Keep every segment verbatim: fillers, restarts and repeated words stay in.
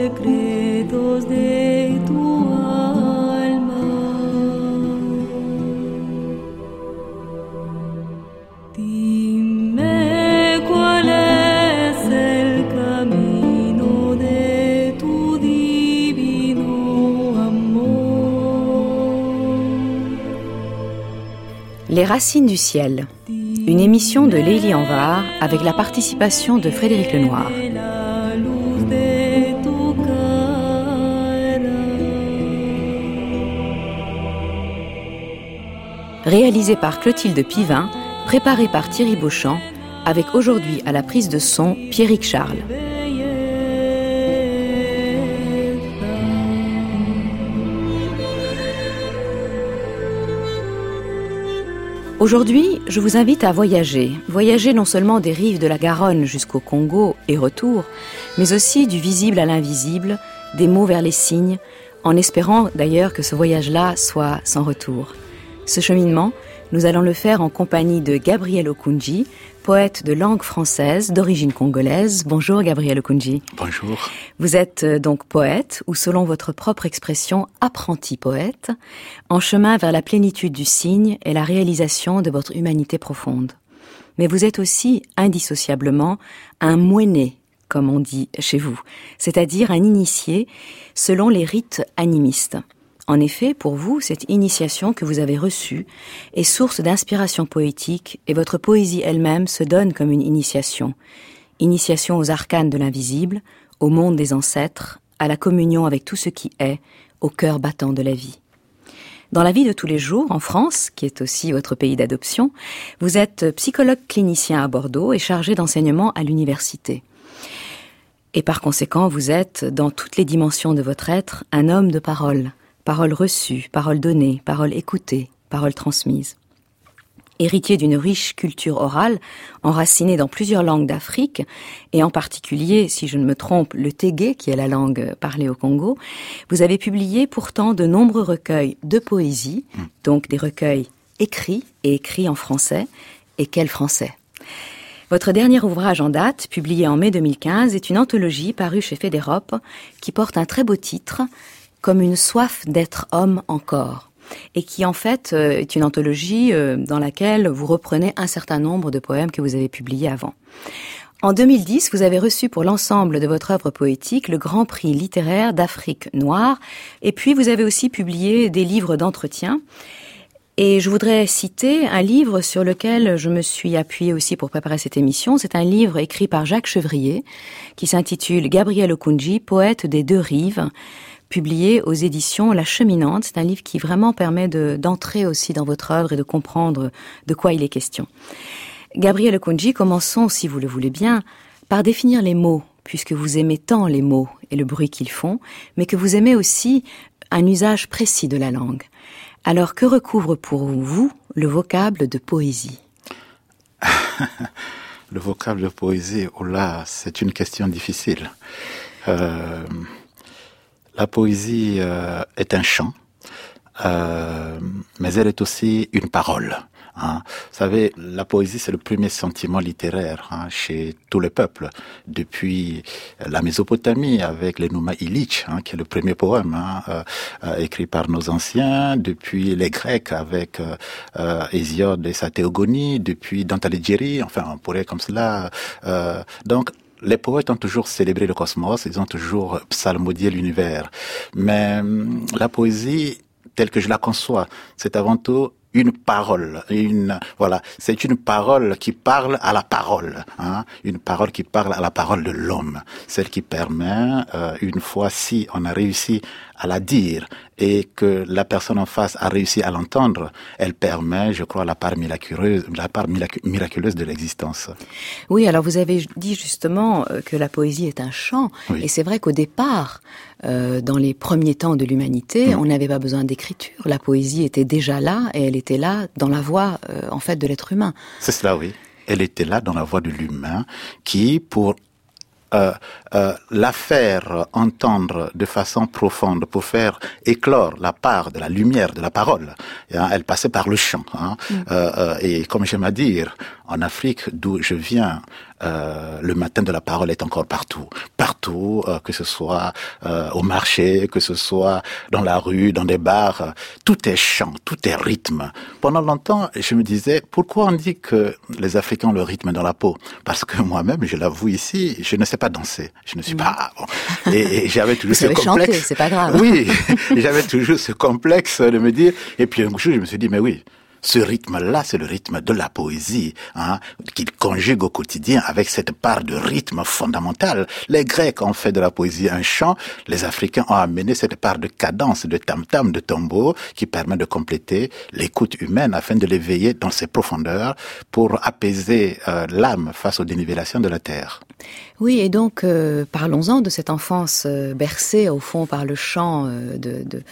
secretos de tu alma. Dime cuál es el camino de tu divino amor. Les racines du ciel, une émission de Lélie Anvar avec la participation de Frédéric Lenoir. Réalisé par Clotilde Pivin, préparé par Thierry Beauchamp, avec aujourd'hui à la prise de son Pierrick Charles. Aujourd'hui, je vous invite à voyager. Voyager non seulement des rives de la Garonne jusqu'au Congo et retour, mais aussi du visible à l'invisible, des mots vers les signes, en espérant d'ailleurs que ce voyage-là soit sans retour. Ce cheminement, nous allons le faire en compagnie de Gabriel Okoundji, poète de langue française d'origine congolaise. Bonjour Gabriel Okoundji. Bonjour. Vous êtes donc poète, ou selon votre propre expression, apprenti poète, en chemin vers la plénitude du signe et la réalisation de votre humanité profonde. Mais vous êtes aussi, indissociablement, un moiné, comme on dit chez vous, c'est-à-dire un initié selon les rites animistes. En effet, pour vous, cette initiation que vous avez reçue est source d'inspiration poétique et votre poésie elle-même se donne comme une initiation. Initiation aux arcanes de l'invisible, au monde des ancêtres, à la communion avec tout ce qui est, au cœur battant de la vie. Dans la vie de tous les jours, en France, qui est aussi votre pays d'adoption, vous êtes psychologue clinicien à Bordeaux et chargé d'enseignement à l'université. Et par conséquent, vous êtes, dans toutes les dimensions de votre être, un homme de parole. Paroles reçues, paroles données, paroles écoutées, paroles transmises. Héritier d'une riche culture orale, enracinée dans plusieurs langues d'Afrique, et en particulier, si je ne me trompe, le tégué, qui est la langue parlée au Congo, vous avez publié pourtant de nombreux recueils de poésie, donc des recueils écrits et écrits en français, et quel français! Votre dernier ouvrage en date, publié en mai deux mille quinze, est une anthologie parue chez Fédérope, qui porte un très beau titre, comme une soif d'être homme encore, et qui en fait est une anthologie dans laquelle vous reprenez un certain nombre de poèmes que vous avez publiés avant. En deux mille dix, vous avez reçu pour l'ensemble de votre œuvre poétique le Grand Prix littéraire d'Afrique noire, et puis vous avez aussi publié des livres d'entretien. Et je voudrais citer un livre sur lequel je me suis appuyée aussi pour préparer cette émission. C'est un livre écrit par Jacques Chevrier, qui s'intitule Gabriel Okoundji, poète des deux rives, publié aux éditions La Cheminante. C'est un livre qui vraiment permet de, d'entrer aussi dans votre œuvre et de comprendre de quoi il est question. Gabriel Okoundji, commençons, si vous le voulez bien, par définir les mots, puisque vous aimez tant les mots et le bruit qu'ils font, mais que vous aimez aussi un usage précis de la langue. Alors, que recouvre pour vous le vocable de poésie? Le vocable de poésie, oh là, c'est une question difficile. Euh... La poésie euh, est un chant, euh, mais elle est aussi une parole. Hein. Vous savez, la poésie, c'est le premier sentiment littéraire hein, chez tout le peuple. Depuis la Mésopotamie, avec l'Enuma Illich, hein, qui est le premier poème hein, euh, euh, écrit par nos anciens. Depuis les Grecs, avec euh, euh, Hésiode et sa Théogonie. Depuis Dante Alighieri, enfin, on pourrait comme cela... Euh, donc, les poètes ont toujours célébré le cosmos, ils ont toujours psalmodié l'univers. Mais la poésie, telle que je la conçois, c'est avant tout une parole, une voilà, c'est une parole qui parle à la parole, hein, une parole qui parle à la parole de l'homme, celle qui permet, euh, une fois si on a réussi à la dire et que la personne en face a réussi à l'entendre, elle permet, je crois, la part miraculeuse, la part miraculeuse de l'existence. Oui, alors vous avez dit justement que la poésie est un chant, oui. Et c'est vrai qu'au départ, euh, dans les premiers temps de l'humanité, mmh. on n'avait pas besoin d'écriture. La poésie était déjà là et elle était là dans la voix, euh, en fait, de l'être humain. C'est cela, oui. Elle était là dans la voix de l'humain qui, pour Euh, euh, la faire entendre de façon profonde, pour faire éclore la part de la lumière de la parole, hein, elle passait par le chant. Hein, mmh. euh, euh, et comme j'aime à dire, en Afrique, d'où je viens, euh, le matin de la parole est encore partout. Partout, euh, que ce soit euh, au marché, que ce soit dans la rue, dans des bars, euh, tout est chant, tout est rythme. Pendant longtemps, je me disais, pourquoi on dit que les Africains ont le rythme dans la peau? Parce que moi-même, je l'avoue ici, je ne sais pas danser. Je ne suis mmh. pas bon. Et, et j'avais toujours ce complexe. Chanter, c'est pas grave. Oui, j'avais toujours ce complexe de me dire. Et puis un jour, je me suis dit, mais oui. Ce rythme-là, c'est le rythme de la poésie, hein, qu'il conjugue au quotidien avec cette part de rythme fondamental. Les Grecs ont fait de la poésie un chant, les Africains ont amené cette part de cadence, de tam-tam, de tambour, qui permet de compléter l'écoute humaine afin de l'éveiller dans ses profondeurs pour apaiser euh, l'âme face aux dénivellations de la terre. Oui, et donc euh, parlons-en de cette enfance euh, bercée au fond par le chant euh, de, de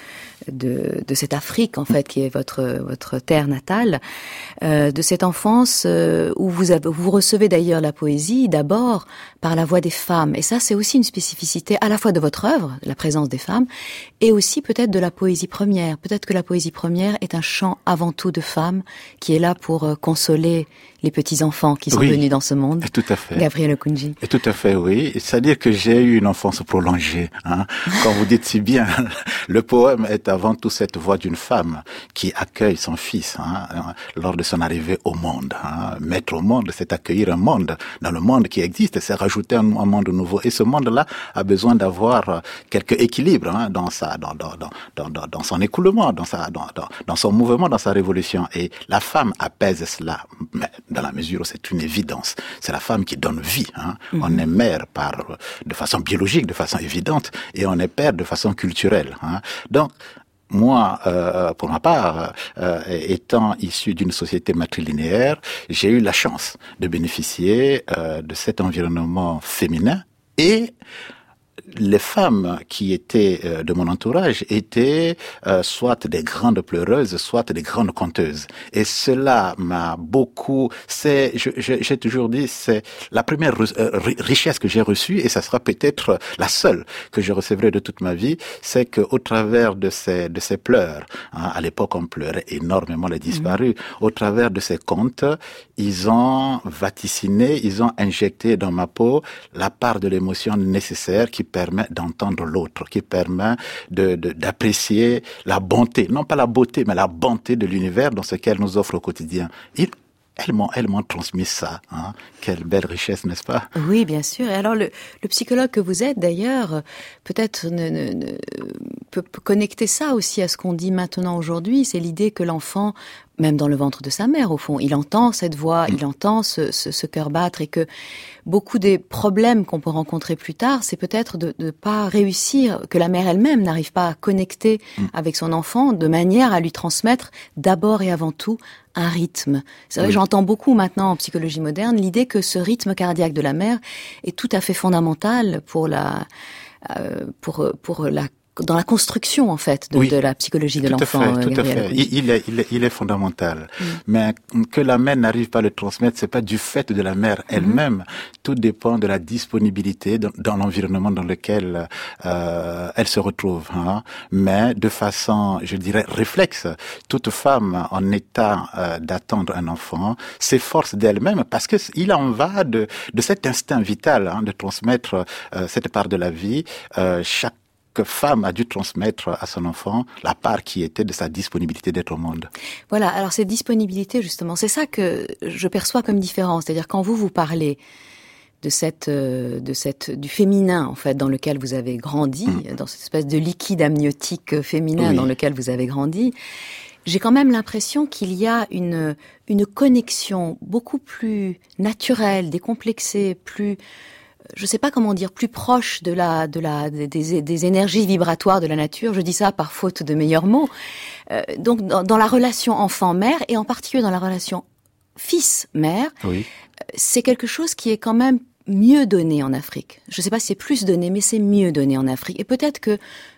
de de cette Afrique en fait qui est votre votre terre natale, euh, de cette enfance euh, où vous avez, vous recevez d'ailleurs la poésie d'abord par la voix des femmes, et ça c'est aussi une spécificité à la fois de votre œuvre, la présence des femmes, et aussi peut-être de la poésie première. Peut-être que la poésie première est un chant avant tout de femmes qui est là pour euh, consoler les petits enfants qui sont oui, venus dans ce monde. Tout à fait. Gabriel Okoundji. Et tout à fait, oui. C'est-à-dire que j'ai eu une enfance prolongée. Hein. Quand vous dites si bien, le poème est avant tout cette voix d'une femme qui accueille son fils hein, lors de son arrivée au monde. Hein. Mettre au monde, c'est accueillir un monde. Dans le monde qui existe, c'est rajouter un, un monde nouveau. Et ce monde-là a besoin d'avoir quelque équilibre hein, dans sa, dans, dans, dans, dans, dans son écoulement, dans sa, dans, dans, dans son mouvement, dans sa révolution. Et la femme apaise cela. Mais dans la mesure où c'est une évidence. C'est la femme qui donne vie. Hein. Mm-hmm. On est mère par, de façon biologique, de façon évidente, et on est père de façon culturelle. Hein. Donc, moi, euh, pour ma part, euh, étant issu d'une société matrilinéaire, j'ai eu la chance de bénéficier euh, de cet environnement féminin et les femmes qui étaient euh, de mon entourage étaient euh, soit des grandes pleureuses, soit des grandes conteuses. Et cela m'a beaucoup... C'est, je, je, j'ai toujours dit, c'est la première euh, richesse que j'ai reçue, et ça sera peut-être la seule que je recevrai de toute ma vie, c'est qu'au travers de ces, de ces pleurs, hein, à l'époque on pleurait énormément les disparus, mmh. au travers de ces contes, ils ont vaticiné, ils ont injecté dans ma peau la part de l'émotion nécessaire qui permet d'entendre l'autre, qui permet de, de, d'apprécier la bonté, non pas la beauté, mais la bonté de l'univers dans ce qu'elle nous offre au quotidien. Il, elles m'ont, elles m'ont transmis ça. Hein. Quelle belle richesse, n'est-ce pas? Oui, bien sûr. Et alors, le, le psychologue que vous êtes, d'ailleurs, peut-être ne, ne, ne, peut, peut connecter ça aussi à ce qu'on dit maintenant aujourd'hui, c'est l'idée que l'enfant, même dans le ventre de sa mère, au fond, il entend cette voix, mmh. il entend ce, ce, ce cœur battre, et que beaucoup des problèmes qu'on peut rencontrer plus tard, c'est peut-être de ne pas réussir, que la mère elle-même n'arrive pas à connecter mmh. avec son enfant de manière à lui transmettre d'abord et avant tout un rythme. C'est vrai oui. que j'entends beaucoup maintenant en psychologie moderne l'idée que ce rythme cardiaque de la mère est tout à fait fondamental pour la, euh, pour, pour la dans la construction, en fait, de, oui, de la psychologie de tout l'enfant. À fait, tout à fait. Il, il, est, il, est, il est fondamental. Mm. Mais que la mère n'arrive pas à le transmettre, c'est pas du fait de la mère elle-même. Mm-hmm. Tout dépend de la disponibilité dans, dans l'environnement dans lequel euh, elle se retrouve. Hein. Mais de façon, je dirais, réflexe, toute femme en état euh, d'attendre un enfant s'efforce d'elle-même, parce que il en va de, de cet instinct vital hein, de transmettre euh, cette part de la vie. Euh, chaque que femme a dû transmettre à son enfant la part qui était de sa disponibilité d'être au monde. Voilà, alors cette disponibilité, justement, c'est ça que je perçois comme différence. C'est-à-dire quand vous, vous parlez de cette, de cette, du féminin, en fait, dans lequel vous avez grandi, mmh. dans cette espèce de liquide amniotique féminin oui. dans lequel vous avez grandi, j'ai quand même l'impression qu'il y a une, une connexion beaucoup plus naturelle, décomplexée, plus... je sais pas comment dire, plus proche de la, de la, des, des énergies vibratoires de la nature. Je dis ça par faute de meilleurs mots. Euh, donc, dans, dans la relation enfant-mère, et en particulier dans la relation fils-mère, oui. c'est quelque chose qui est quand même mieux donné en Afrique. Je sais pas si c'est plus donné, mais c'est mieux donné en Afrique. Et peut-être que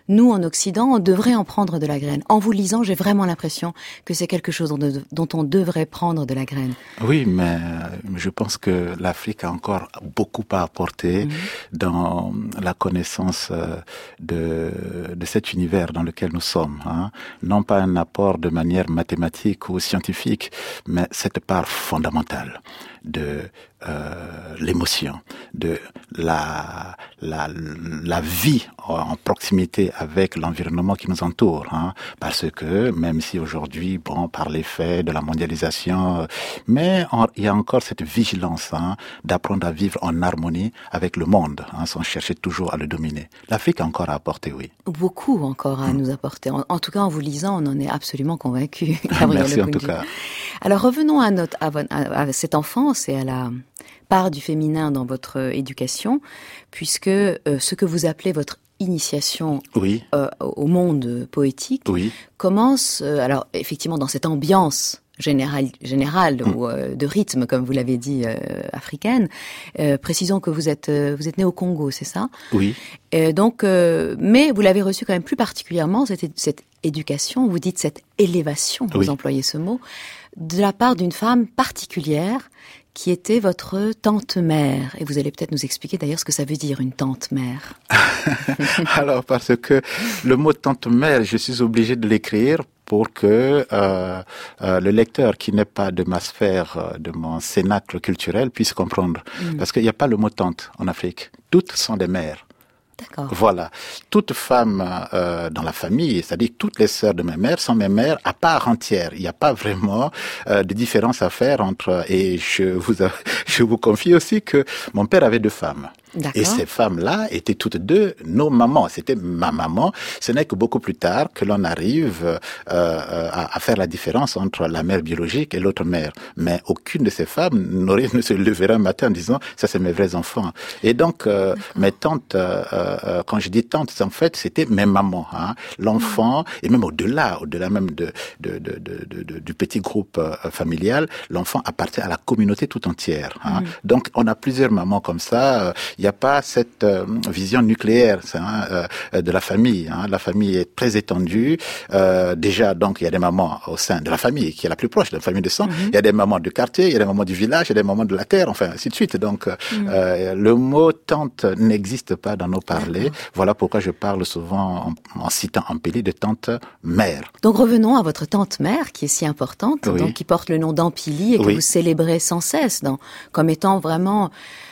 nous, en Occident, on devrait en prendre de la graine. En vous lisant, j'ai vraiment l'impression que c'est quelque chose dont, dont on devrait prendre de la graine. Oui, mais je pense que l'Afrique a encore beaucoup à apporter mmh. dans la connaissance de, de cet univers dans lequel nous sommes. Hein. Non pas un apport de manière mathématique ou scientifique, mais cette part fondamentale de euh, l'émotion, de la, la, la vie en proximité avec l'environnement qui nous entoure. Hein, parce que même si aujourd'hui, bon, par l'effet de la mondialisation, mais on, il y a encore cette vigilance hein, d'apprendre à vivre en harmonie avec le monde, hein, sans chercher toujours à le dominer. L'Afrique a encore à apporter, oui. Beaucoup encore à mmh. nous apporter. En, en tout cas, en vous lisant, on en est absolument convaincu. Merci en tout cas. Alors revenons à, notre, à, à, à cette enfance et à la part du féminin dans votre éducation, puisque euh, ce que vous appelez votre initiation oui. euh, au monde poétique oui. commence, euh, alors effectivement dans cette ambiance générale, générale mmh. ou euh, de rythme, comme vous l'avez dit, euh, africaine. Euh, précisons que vous êtes euh, vous êtes né au Congo, c'est ça? Oui. Euh, donc, euh, mais vous l'avez reçu quand même plus particulièrement cette, cette éducation. Vous dites cette élévation, vous oui. employez ce mot, de la part d'une femme particulière qui était votre tante-mère. Et vous allez peut-être nous expliquer d'ailleurs ce que ça veut dire, une tante-mère. Alors, parce que le mot tante-mère, je suis obligé de l'écrire pour que euh, euh, le lecteur qui n'est pas de ma sphère, euh, de mon cénacle culturel, puisse comprendre. Mmh. Parce qu'il n'y a pas le mot tante en Afrique. Toutes sont des mères. D'accord. Voilà. Toute femme euh, dans la famille, c'est-à-dire toutes les sœurs de ma mère sont mes mères à part entière. Il n'y a pas vraiment euh, de différence à faire entre... Et je vous, je vous confie aussi que mon père avait deux femmes. D'accord. Et ces femmes-là étaient toutes deux nos mamans. C'était ma maman. Ce n'est que beaucoup plus tard que l'on arrive euh, à, à faire la différence entre la mère biologique et l'autre mère. Mais aucune de ces femmes n'aurait, ne se leverait un matin en disant « ça, c'est mes vrais enfants ». Et donc, euh, mes tantes, euh, euh, quand je dis tantes, en fait, c'était mes mamans. Hein. L'enfant, mmh. et même au-delà, au-delà même de, de, de, de, de, de, du petit groupe euh, familial, l'enfant appartient à la communauté tout entière. Hein. Mmh. Donc, on a plusieurs mamans comme ça. Euh, Il n'y a pas cette euh, vision nucléaire hein, euh, de la famille. Hein. La famille est très étendue. Euh, déjà, donc, il y a des mamans au sein de la famille qui est la plus proche de la famille de sang. Mm-hmm. Il y a des mamans du quartier, il y a des mamans du village, il y a des mamans de la terre, enfin, ainsi de suite. Donc, mm-hmm. euh, le mot tante n'existe pas dans nos parlers. D'accord. Voilà pourquoi je parle souvent, en, en citant Ampélie, de tante-mère. Donc, revenons à votre tante-mère, qui est si importante, oui. donc, qui porte le nom d'Ampélie et que oui. vous célébrez sans cesse dans, comme étant vraiment...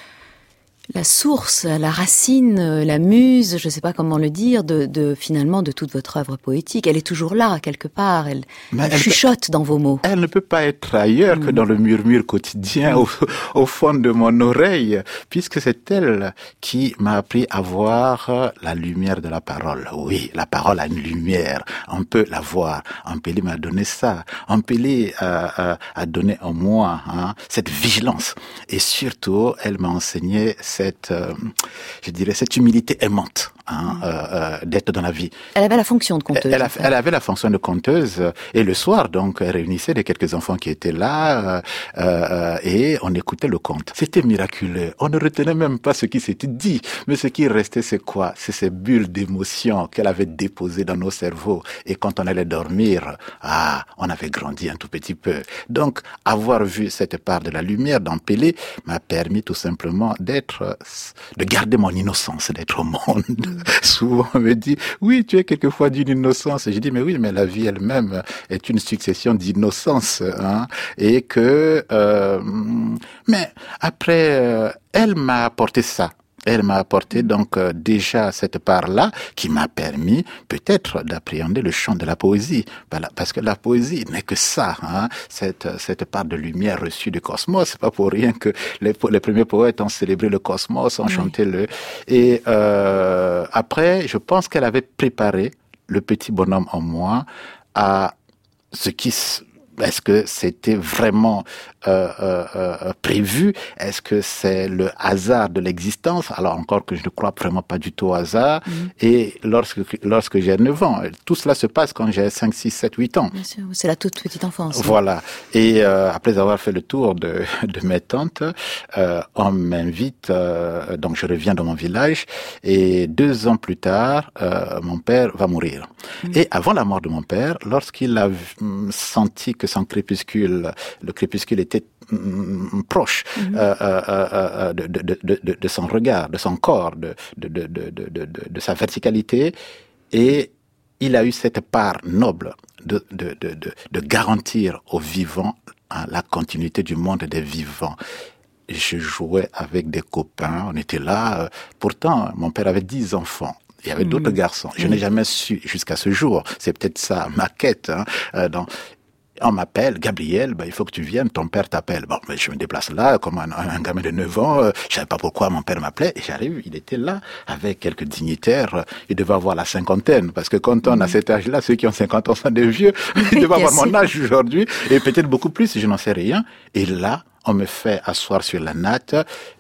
la source, la racine, la muse, je ne sais pas comment le dire, de, de finalement de toute votre œuvre poétique. Elle est toujours là, quelque part. Elle, elle, elle chuchote peut, dans vos mots. Elle ne peut pas être ailleurs mmh. que dans le murmure quotidien, au, au fond de mon oreille, puisque c'est elle qui m'a appris à voir la lumière de la parole. Oui, la parole a une lumière. On peut la voir. Ampélie m'a donné ça. Ampélie a, a, a donné en moi hein, cette vigilance. Et surtout, elle m'a enseigné cette, euh, je dirais, cette humilité aimante hein, mmh. euh, d'être dans la vie. Elle avait la fonction de conteuse. Elle, a, elle avait la fonction de conteuse et le soir, donc, elle réunissait les quelques enfants qui étaient là euh, euh, et on écoutait le conte. C'était miraculeux. On ne retenait même pas ce qui s'était dit, mais ce qui restait, c'est quoi? C'est ces bulles d'émotion qu'elle avait déposées dans nos cerveaux et quand on allait dormir, ah, on avait grandi un tout petit peu. Donc, avoir vu cette part de la lumière d'Ampélie m'a permis tout simplement d'être de garder mon innocence, d'être au monde. Mmh. Souvent, on me dit, oui, tu es quelquefois d'une innocence. Et je dis, mais oui, mais la vie elle-même est une succession d'innocence. Hein, et que, euh, mais après, euh, elle m'a apporté ça. Elle m'a apporté donc euh, déjà cette part-là qui m'a permis peut-être d'appréhender le champ de la poésie. Parce que la poésie n'est que ça, hein, cette, cette part de lumière reçue du cosmos. C'est pas pour rien que les, les premiers poètes ont célébré le cosmos, ont oui. chanté le... Et euh, après, je pense qu'elle avait préparé le petit bonhomme en moi à ce qui est-ce que c'était vraiment euh, euh, euh, prévu? Est-ce que c'est le hasard de l'existence? Alors encore que je ne crois vraiment pas du tout au hasard. Mmh. Et lorsque lorsque j'ai neuf ans, tout cela se passe quand j'ai cinq, six, sept, huit ans. Bien sûr, c'est la toute petite enfance. Voilà. Et euh, après avoir fait le tour de, de mes tantes, euh, on m'invite, euh, donc je reviens dans mon village, et deux ans plus tard, euh, mon père va mourir. Mmh. Et avant la mort de mon père, lorsqu'il a senti que son crépuscule, le crépuscule était mm, proche mmh. euh, euh, euh, de, de, de, de, de son regard, de son corps, de, de, de, de, de, de, de sa verticalité, et il a eu cette part noble de, de, de, de, de garantir aux vivants hein, la continuité du monde des vivants. Je jouais avec des copains, on était là. Pourtant, mon père avait dix enfants. Il y avait mmh. d'autres garçons. Je mmh. n'ai jamais su jusqu'à ce jour. C'est peut-être ça ma quête. Hein, euh, dans, on m'appelle, Gabriel, ben, il faut que tu viennes, ton père t'appelle. Bon, ben, je me déplace là, comme un, un gamin de neuf ans, euh, je savais pas pourquoi mon père m'appelait, et j'arrive, il était là, avec quelques dignitaires, il devait avoir la cinquantaine, parce que quand on mmh. a cet âge-là, ceux qui ont cinquante ans sont des vieux, ils devaient avoir mon âge aujourd'hui, et peut-être beaucoup plus, je n'en sais rien, et là, on me fait asseoir sur la natte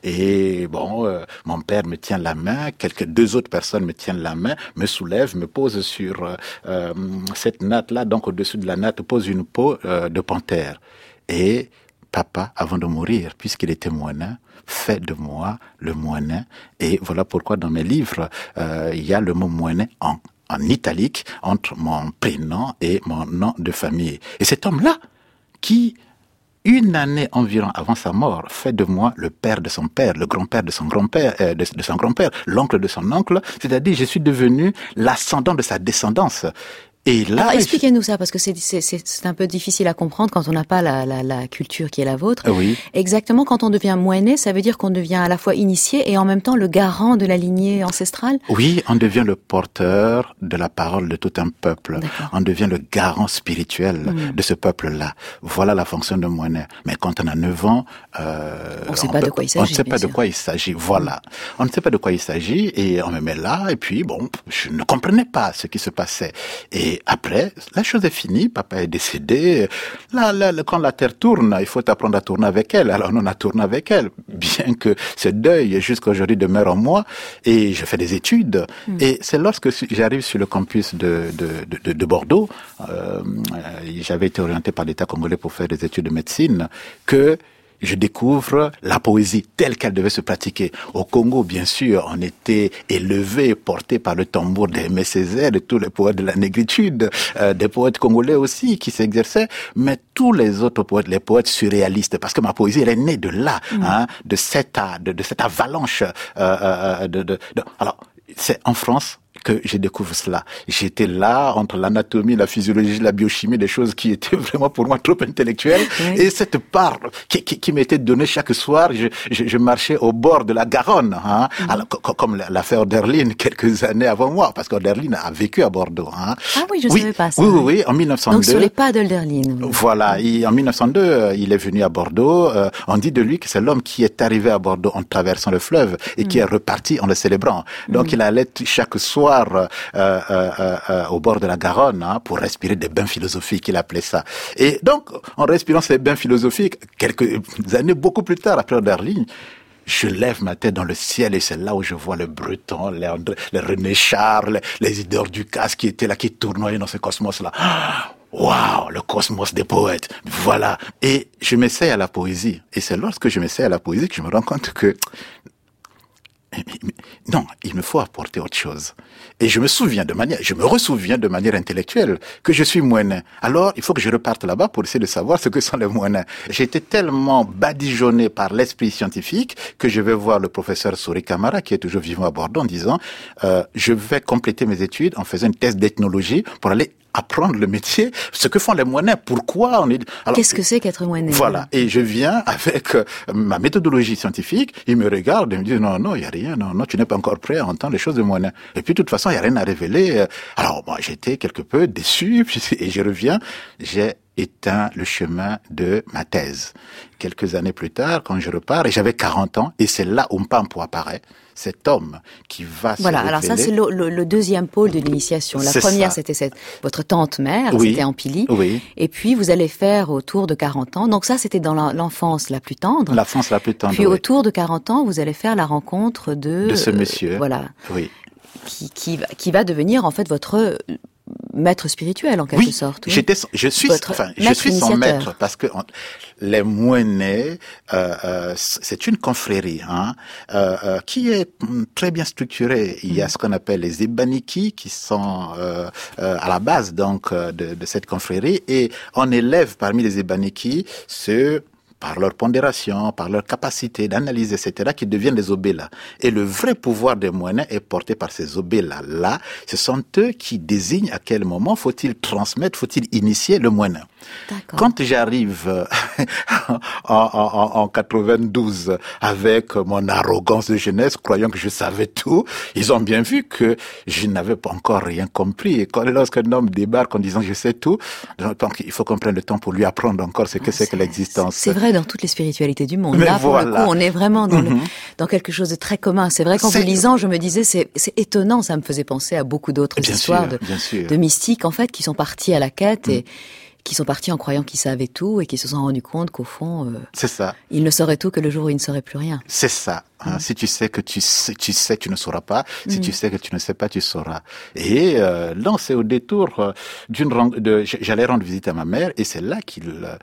et bon, euh, mon père me tient la main, quelques deux autres personnes me tiennent la main, me soulèvent, me posent sur euh, euh, cette natte-là, donc au-dessus de la natte pose une peau euh, de panthère. Et papa, avant de mourir, puisqu'il était moinin, fait de moi le moinin. Et voilà pourquoi dans mes livres, euh, il y a le mot moinin en, en italique entre mon prénom et mon nom de famille. Et cet homme-là, qui une année environ avant sa mort, fait de moi le père de son père, le grand-père de son grand-père, euh, de, de son grand-père, l'oncle de son oncle. C'est-à-dire, je suis devenu l'ascendant de sa descendance. Et là, alors, expliquez-nous ça, parce que c'est, c'est, c'est, c'est un peu difficile à comprendre quand on n'a pas la, la, la culture qui est la vôtre. Oui. Exactement, quand on devient moinet, ça veut dire qu'on devient à la fois initié et en même temps le garant de la lignée ancestrale? Oui, on devient le porteur de la parole de tout un peuple. D'accord. On devient le garant spirituel mmh. de ce peuple-là. Voilà la fonction de moinet. Mais quand on a neuf ans, euh, on ne sait pas peut, de quoi il s'agit. On ne sait pas sûr. de quoi il s'agit. Voilà. Mmh. On ne sait pas de quoi il s'agit et on me met là et puis bon, je ne comprenais pas ce qui se passait. Et Et après, la chose est finie, papa est décédé. Là, là, quand la terre tourne, il faut apprendre à tourner avec elle. Alors, on a tourné avec elle, bien que ce deuil jusqu'à aujourd'hui demeure en moi. Et je fais des études. Mmh. Et c'est lorsque j'arrive sur le campus de, de, de, de Bordeaux, euh, j'avais été orienté par l'État congolais pour faire des études de médecine, que je découvre la poésie telle qu'elle devait se pratiquer. Au Congo, bien sûr, on était élevé, porté par le tambour d'Aimé Césaire, de tous les poètes de la négritude, euh, des poètes congolais aussi qui s'exerçaient, mais tous les autres poètes, les poètes surréalistes, parce que ma poésie, elle est née de là, mmh. hein, de cette, de, de cette avalanche. Euh, euh, de, de, de, alors, c'est en France que je découvre cela. J'étais là entre l'anatomie, la physiologie, la biochimie, des choses qui étaient vraiment pour moi trop intellectuelles. Oui. Et cette part qui, qui, qui m'était donnée chaque soir, je, je, je marchais au bord de la Garonne, hein, mm-hmm. alors, comme l'affaire Oderlin quelques années avant moi, parce qu'Oderlin a vécu à Bordeaux. Hein. Ah oui, je ne oui, savais pas ça. Oui, oui, oui, en mille neuf cent deux. Donc sur les pas d'Oderlin. Voilà, et en mille neuf cent deux, il est venu à Bordeaux. Euh, on dit de lui que c'est l'homme qui est arrivé à Bordeaux en traversant le fleuve et mm. qui est reparti en le célébrant. Donc mm. il allait chaque soir Euh, euh, euh, euh, au bord de la Garonne hein, pour respirer des bains philosophiques, il appelait ça. Et donc, en respirant ces bains philosophiques, quelques années beaucoup plus tard, après Oderlin, je lève ma tête dans le ciel et c'est là où je vois le Breton, les, les René Charles, les, les idées du casque qui étaient là, qui tournoyaient dans ce cosmos-là. Waouh, le cosmos des poètes. Voilà. Et je m'essaye à la poésie. Et c'est lorsque je m'essaye à la poésie que je me rends compte que non, il me faut apporter autre chose. Et je me souviens de manière, je me ressouviens de manière intellectuelle que je suis moinin. Alors, il faut que je reparte là-bas pour essayer de savoir ce que sont les moinins. J'ai été tellement badigeonné par l'esprit scientifique que je vais voir le professeur Souri Camara, qui est toujours vivant à Bordeaux, en disant, euh, je vais compléter mes études en faisant une thèse d'ethnologie pour aller apprendre le métier, ce que font les moinins, pourquoi on est... Alors, qu'est-ce que c'est qu'être moinin? Voilà, et je viens avec euh, ma méthodologie scientifique, il me regarde et me dit non, non, il n'y a rien, non, non, tu n'es pas encore prêt à entendre les choses de moinins. Et puis, de toute façon, il n'y a rien à révéler. Alors, moi, j'étais quelque peu déçu, et je reviens, j'ai éteint le chemin de ma thèse. Quelques années plus tard, quand je repars, et j'avais quarante ans, et c'est là où Mpampo apparaît, cet homme qui va se Voilà, révéler. alors ça c'est le, le, le deuxième pôle de l'initiation. La C'est première ça. c'était cette, votre tante-mère, Oui. c'était Ampili. Oui. Et puis vous allez faire autour de quarante ans, donc ça c'était dans la- l'enfance la plus tendre. La France la plus tendre. Puis oui. autour de quarante ans, vous allez faire la rencontre de... De ce monsieur. euh, voilà, Oui. qui, qui, va, qui va devenir en fait votre euh, maître spirituel en quelque Oui, sorte. Oui. j'étais, son- je suis, Votre enfin, je maître suis son initiateur. maître parce que on- les Mouenais, euh, euh, c'est une confrérie hein, euh, euh, qui est mm, très bien structurée. Il y a ce qu'on appelle les Ebaniki qui sont euh, euh, à la base donc euh, de, de cette confrérie et on élève parmi les Ebaniki ceux par leur pondération, par leur capacité d'analyse, et cetera, qui deviennent des obélas. Et le vrai pouvoir des Mouenais est porté par ces obélas-là. Ce sont eux qui désignent à quel moment faut-il transmettre, faut-il initier le Mouenais. D'accord. Quand j'arrive euh, en, en, en quatre-vingt-douze avec mon arrogance de jeunesse, croyant que je savais tout, ils ont bien vu que je n'avais pas encore rien compris. Et quand, lorsqu'un homme débarque en disant je sais tout, donc il faut qu'on prenne le temps pour lui apprendre encore ce que Ah, c'est que l'existence. C'est vrai dans toutes les spiritualités du monde. Mais Là, pour le voilà. coup, on est vraiment dans, le- Mhm. dans quelque chose de très commun. C'est vrai qu'en C'est- vous lisant, je me disais, c'est, c'est étonnant, ça me faisait penser à beaucoup d'autres Bien histoires sûr, de, bien sûr. de mystiques, en fait, qui sont partis à la quête et qui sont partis en croyant qu'ils savaient tout et qui se sont rendus compte qu'au fond, euh, C'est ça. ils ne sauraient tout que le jour où ils ne sauraient plus rien. C'est ça. Hein. Si tu sais que tu sais, tu sais, tu ne sauras pas. Si tu sais que tu ne sais pas, tu sauras. Et euh, là, c'est au détour euh, d'une ren- de, j'allais rendre visite à ma mère, et c'est là qu'il euh,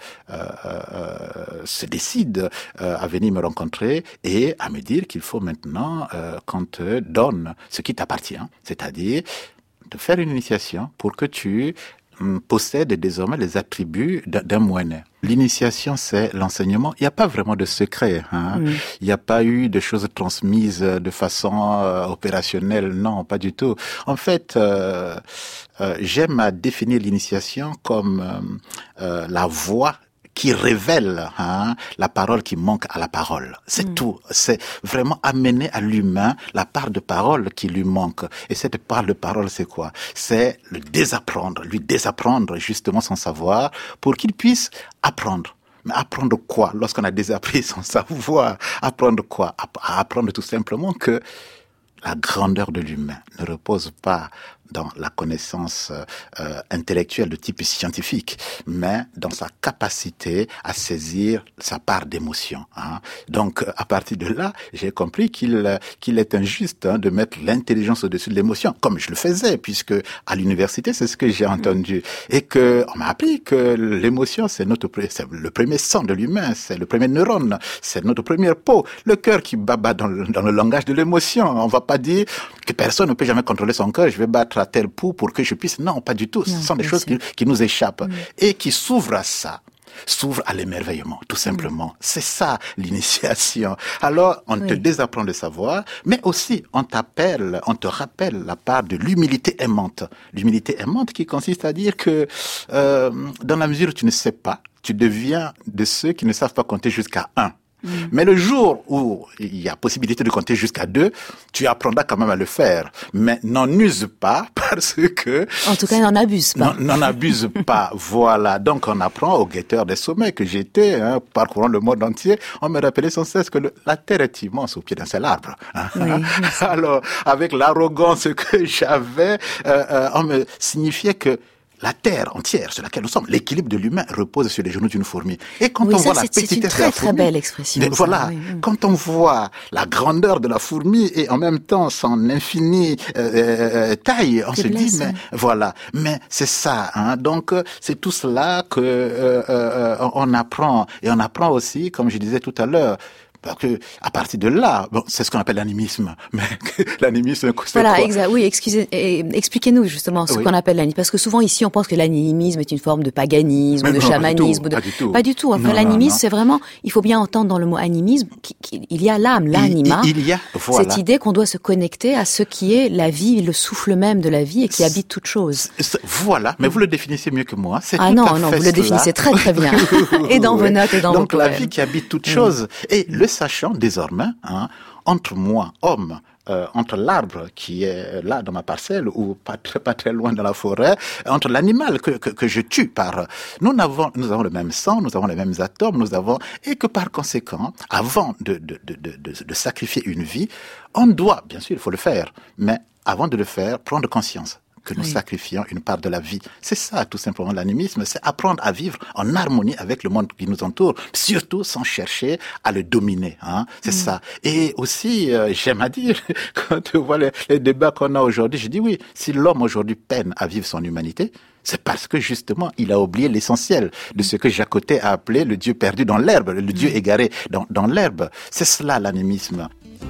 euh, se décide euh, à venir me rencontrer et à me dire qu'il faut maintenant euh, qu'on te donne ce qui t'appartient, c'est-à-dire de faire une initiation pour que tu hum, possèdes désormais les attributs d'un d'un Mouenais. L'initiation, c'est l'enseignement. Il n'y a pas vraiment de secret. Hein. Mm. Il n'y a pas eu de choses transmises de façon euh, opérationnelle. Non, pas du tout. En fait, euh, euh, j'aime à définir l'initiation comme euh, euh, la voie qui révèle hein, la parole qui manque à la parole. C'est Mm. tout. C'est vraiment amener à l'humain la part de parole qui lui manque. Et cette part de parole, c'est quoi? C'est le désapprendre, lui désapprendre justement son savoir pour qu'il puisse apprendre. Mais apprendre quoi? Lorsqu'on a désappris son savoir, apprendre quoi? Apprendre tout simplement que la grandeur de l'humain ne repose pas dans la connaissance euh, intellectuelle de type scientifique, mais dans sa capacité à saisir sa part d'émotion. Hein. Donc, à partir de là, j'ai compris qu'il qu'il est injuste hein, de mettre l'intelligence au-dessus de l'émotion, comme je le faisais, puisque à l'université, c'est ce que j'ai entendu. Et que on m'a appris que l'émotion, c'est notre, c'est le premier sang de l'humain, c'est le premier neurone, c'est notre première peau, le cœur qui bat, bat dans, le, dans le langage de l'émotion. On va pas dire que personne ne peut jamais contrôler son cœur, je vais battre à tel pouls pour que je puisse. Non, pas du tout. Ce Non, sont des bien choses sûr. qui, qui nous échappent Mm. et qui s'ouvrent à ça. S'ouvre à l'émerveillement, tout simplement. Mm. C'est ça, l'initiation. Alors, on oui. te désapprend le savoir, mais aussi, on t'appelle, on te rappelle la part de l'humilité aimante. L'humilité aimante qui consiste à dire que, euh, dans la mesure où tu ne sais pas, tu deviens de ceux qui ne savent pas compter jusqu'à un. Mmh. Mais le jour où il y a possibilité de compter jusqu'à deux, tu apprendras quand même à le faire. Mais n'en use pas parce que... En tout cas, n'en abuse pas. N'en abuse pas, voilà. Donc on apprend au guetteur des sommets que j'étais, hein, parcourant le monde entier. On me rappelait sans cesse que le, la terre est immense au pied d'un seul arbre. Hein. Oui, alors, avec l'arrogance que j'avais, euh, euh, on me signifiait que la terre entière sur laquelle nous sommes, l'équilibre de l'humain repose sur les genoux d'une fourmi. Et quand oui, on ça, voit la petitesse petitesse de la fourmi, c'est une très très belle expression. De, ça, voilà, oui, oui. Quand on voit la grandeur de la fourmi et en même temps son infinie euh, taille, on c'est se blesse, dit mais hein. voilà, mais c'est ça. Hein, donc c'est tout cela que euh, euh, on apprend et on apprend aussi, comme je disais tout à l'heure. Parce que à partir de là, bon, c'est ce qu'on appelle l'animisme. Mais l'animisme, c'est voilà, quoi? exact. Oui, excusez, expliquez-nous justement ce oui. qu'on appelle l'animisme, parce que souvent ici on pense que l'animisme est une forme de paganisme, mais ou de non, chamanisme, pas du tout. De... pas du tout. Enfin, non, l'animisme, non, non. c'est vraiment, il faut bien entendre dans le mot animisme qu'il y a l'âme, l'anima. Il, il y a voilà. cette idée qu'on doit se connecter à ce qui est la vie, le souffle même de la vie et qui habite toute chose. Voilà, mais vous le définissez mieux que moi. C'est ah tout non, à non, fait vous le définissez très très bien, et dans oui. vos notes et dans Donc, vos la poèmes. vie qui habite toute chose, et le sachant désormais, hein, entre moi, homme, euh, entre l'arbre qui est là dans ma parcelle ou pas très, pas très loin dans la forêt, entre l'animal que, que, que je tue par... Nous avons, nous avons le même sang, nous avons les mêmes atomes, nous avons... Et que par conséquent, avant de, de, de, de, de, de sacrifier une vie, on doit, bien sûr, il faut le faire, mais avant de le faire, prendre conscience que nous oui. sacrifions une part de la vie. C'est ça, tout simplement, l'animisme, c'est apprendre à vivre en harmonie avec le monde qui nous entoure, surtout sans chercher à le dominer. Hein. C'est mmh. ça. Et aussi, euh, j'aime à dire, quand tu vois les, les débats qu'on a aujourd'hui, je dis oui, si l'homme aujourd'hui peine à vivre son humanité, c'est parce que justement, il a oublié l'essentiel de ce que Jacotet a appelé le Dieu perdu dans l'herbe, le Dieu égaré dans, dans l'herbe. C'est cela, l'animisme.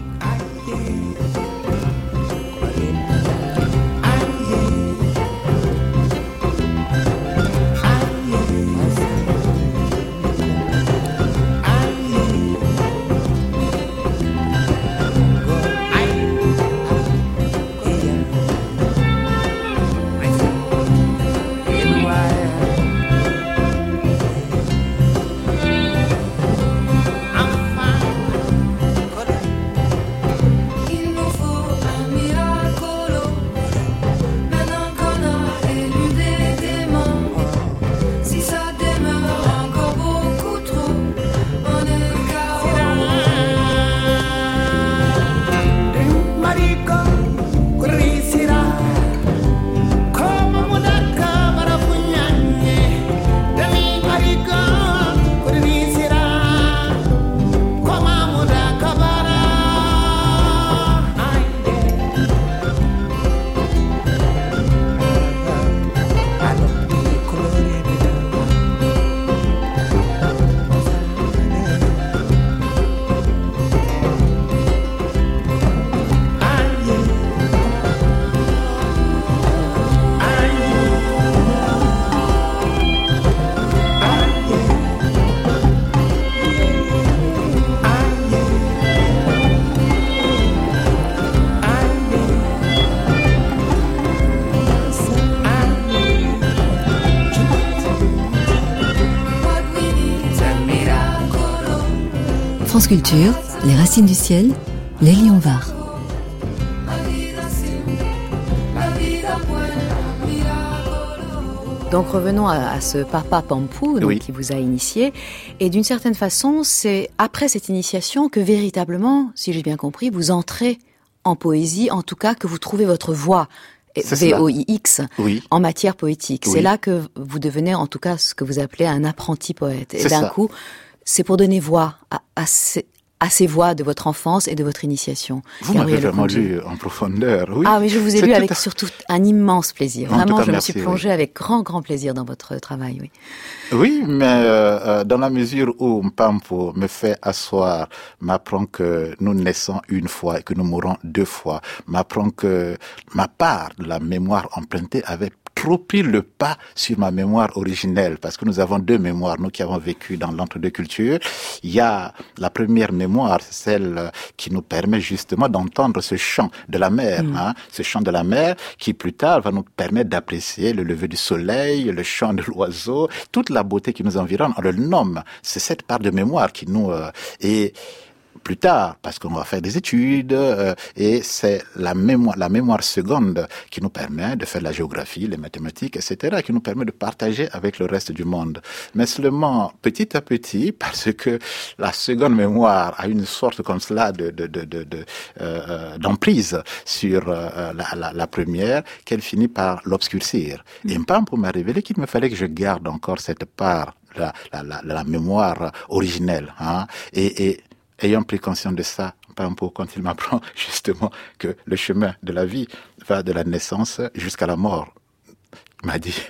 France Culture, les racines du ciel, Lélie Onvar. Donc revenons à, à ce papa Pampou donc, oui. qui vous a initié. Et d'une certaine façon, c'est après cette initiation que véritablement, si j'ai bien compris, vous entrez en poésie, en tout cas que vous trouvez votre voix. V O I X, oui. en matière poétique. Oui. C'est là que vous devenez, en tout cas, ce que vous appelez un apprenti poète. Et c'est d'un ça. coup, c'est pour donner voix à, à, ces, à ces voix de votre enfance et de votre initiation. Vous m'avez vraiment lu en profondeur, oui. Ah oui, je vous ai c'est lu avec à... surtout un immense plaisir. En Vraiment, cas, je merci, me suis plongée oui. avec grand, grand plaisir dans votre travail, oui. Oui, mais euh, dans la mesure où Mpampo me fait asseoir, m'apprend que nous naissons une fois et que nous mourons deux fois, m'apprend que ma part de la mémoire empruntée avait trop pris le pas sur ma mémoire originelle, parce que nous avons deux mémoires, nous qui avons vécu dans l'entre-deux cultures. Il y a la première mémoire, c'est celle qui nous permet justement d'entendre ce chant de la mer, mmh. hein, ce chant de la mer qui plus tard va nous permettre d'apprécier le lever du soleil, le chant de l'oiseau, toute la beauté qui nous environne, on le nomme. C'est cette part de mémoire qui nous... Euh, et plus tard, parce qu'on va faire des études, euh, et c'est la mémoire, la mémoire seconde qui nous permet de faire la géographie, les mathématiques, et cetera, qui nous permet de partager avec le reste du monde. Mais seulement petit à petit, parce que la seconde mémoire a une sorte comme cela de, de, de, de, de euh, d'emprise sur euh, la, la, la première, qu'elle finit par l'obscurcir. Et Mpampo m'a révélé qu'il me fallait que je garde encore cette part, la, la, la, la mémoire originelle, hein, et, et ayant pris conscience de ça, Mpampo, quand il m'apprend justement que le chemin de la vie va de la naissance jusqu'à la mort, il m'a dit,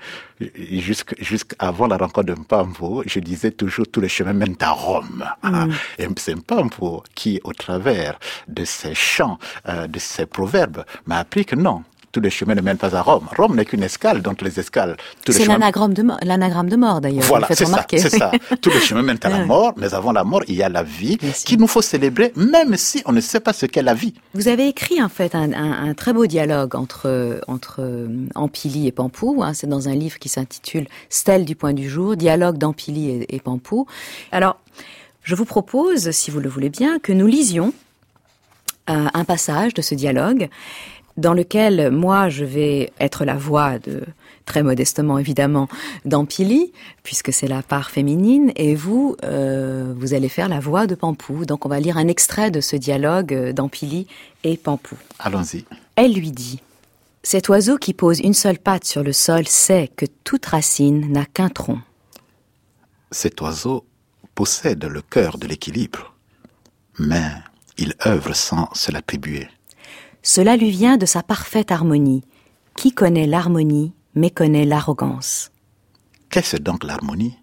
jusqu'avant la rencontre de Mpampo, je disais toujours, tous les chemins mènent à Rome. Mm. Et c'est Mpampo qui, au travers de ses chants, euh, de ses proverbes, m'a appris que non, tous les chemins ne mènent pas à Rome. Rome n'est qu'une escale, donc les escales... C'est chemins... l'anagramme de, mo- l'anagramme de mort, d'ailleurs. Voilà, c'est ça, c'est ça. Tous les chemins mènent à la mort, mais avant la mort, il y a la vie qu'il nous faut célébrer, même si on ne sait pas ce qu'est la vie. Vous avez écrit, en fait, un, un, un très beau dialogue entre, entre Ampili et Pampou. Hein, c'est dans un livre qui s'intitule « Stèle du point du jour », dialogue d'Ampili et, et Pampou. Alors, je vous propose, si vous le voulez bien, que nous lisions euh, un passage de ce dialogue dans lequel moi je vais être la voix de, très modestement évidemment, d'Ampili, puisque c'est la part féminine, et vous, euh, vous allez faire la voix de Pampou. Donc on va lire un extrait de ce dialogue d'Ampili et Pampou. Allons-y. Elle lui dit: cet oiseau qui pose une seule patte sur le sol sait que toute racine n'a qu'un tronc. Cet oiseau possède le cœur de l'équilibre, mais il œuvre sans se l'attribuer. Cela lui vient de sa parfaite harmonie. Qui connaît l'harmonie méconnaît l'arrogance. Qu'est-ce donc l'harmonie?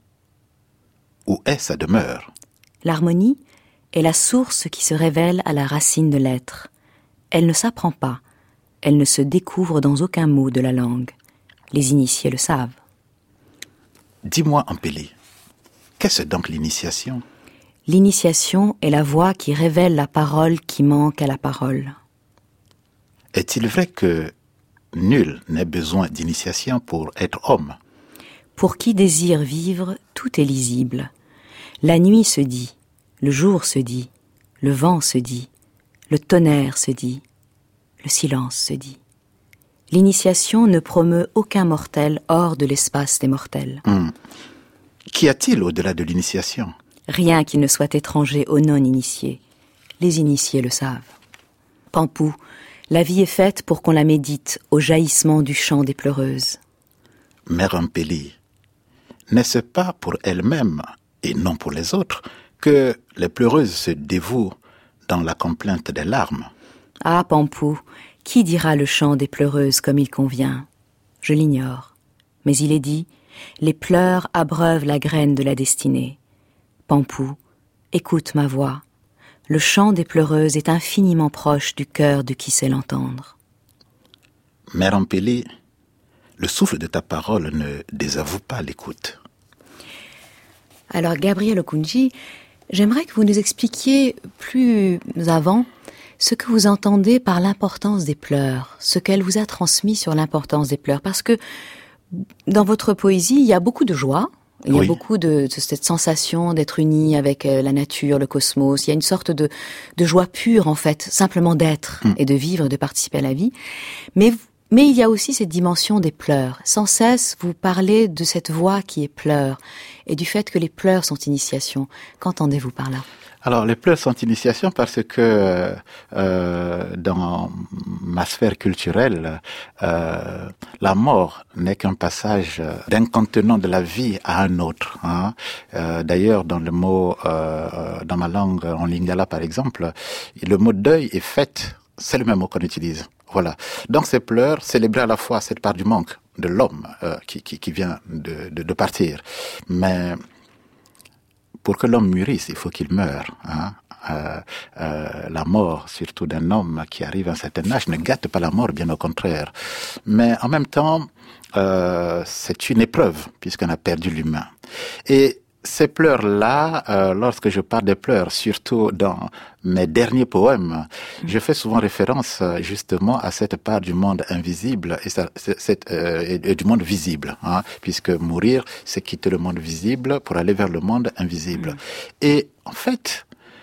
Où est sa demeure? L'harmonie est la source qui se révèle à la racine de l'être. Elle ne s'apprend pas, elle ne se découvre dans aucun mot de la langue. Les initiés le savent. Dis-moi, Ampélie, qu'est-ce donc l'initiation? L'initiation est la voix qui révèle la parole qui manque à la parole. Est-il vrai que nul n'ait besoin d'initiation pour être homme? Pour qui désire vivre, tout est lisible. La nuit se dit, le jour se dit, le vent se dit, le tonnerre se dit, le silence se dit. L'initiation ne promeut aucun mortel hors de l'espace des mortels. Hum. Qu'y a-t-il au-delà de l'initiation? Rien qui ne soit étranger aux non-initiés. Les initiés le savent. Pampou, la vie est faite pour qu'on la médite au jaillissement du chant des pleureuses. Mère Ampélie, n'est-ce pas pour elle-même, et non pour les autres, que les pleureuses se dévouent dans la complainte des larmes? Ah, Pampou, qui dira le chant des pleureuses comme il convient? Je l'ignore. Mais il est dit, les pleurs abreuvent la graine de la destinée. Pampou, écoute ma voix. Le chant des pleureuses est infiniment proche du cœur de qui sait l'entendre. Mère Ampélie, le souffle de ta parole ne désavoue pas l'écoute. Alors, Gabriel Okoundji, j'aimerais que vous nous expliquiez plus avant ce que vous entendez par l'importance des pleurs, ce qu'elle vous a transmis sur l'importance des pleurs. Parce que dans votre poésie, il y a beaucoup de joie. Il y a oui. beaucoup de, de cette sensation d'être uni avec la nature, le cosmos. Il y a une sorte de, de joie pure, en fait, simplement d'être mm. et de vivre, de participer à la vie. Mais, mais il y a aussi cette dimension des pleurs. Sans cesse, vous parlez de cette voix qui est pleur et du fait que les pleurs sont initiation. Qu'entendez-vous par là? Alors, les pleurs sont initiation parce que euh, dans ma sphère culturelle, euh, la mort n'est qu'un passage d'un contenant de la vie à un autre. Hein. Euh, d'ailleurs, dans le mot, euh, dans ma langue, en lingala par exemple, le mot deuil est fête, c'est le même mot qu'on utilise. Voilà. Donc, ces pleurs célébraient à la fois cette part du manque de l'homme euh, qui, qui, qui vient de, de, de partir, mais pour que l'homme mûrisse, il faut qu'il meure. Hein. Euh, euh, la mort, surtout d'un homme qui arrive à un certain âge, ne gâte pas la mort, bien au contraire. Mais en même temps, euh, c'est une épreuve, puisqu'on a perdu l'humain. Et ces pleurs-là, euh, lorsque je parle des pleurs, surtout dans mes derniers poèmes, je fais souvent référence justement à cette part du monde invisible et, ça, cette, euh, et du monde visible, hein, puisque mourir, c'est quitter le monde visible pour aller vers le monde invisible. Mmh. Et en fait,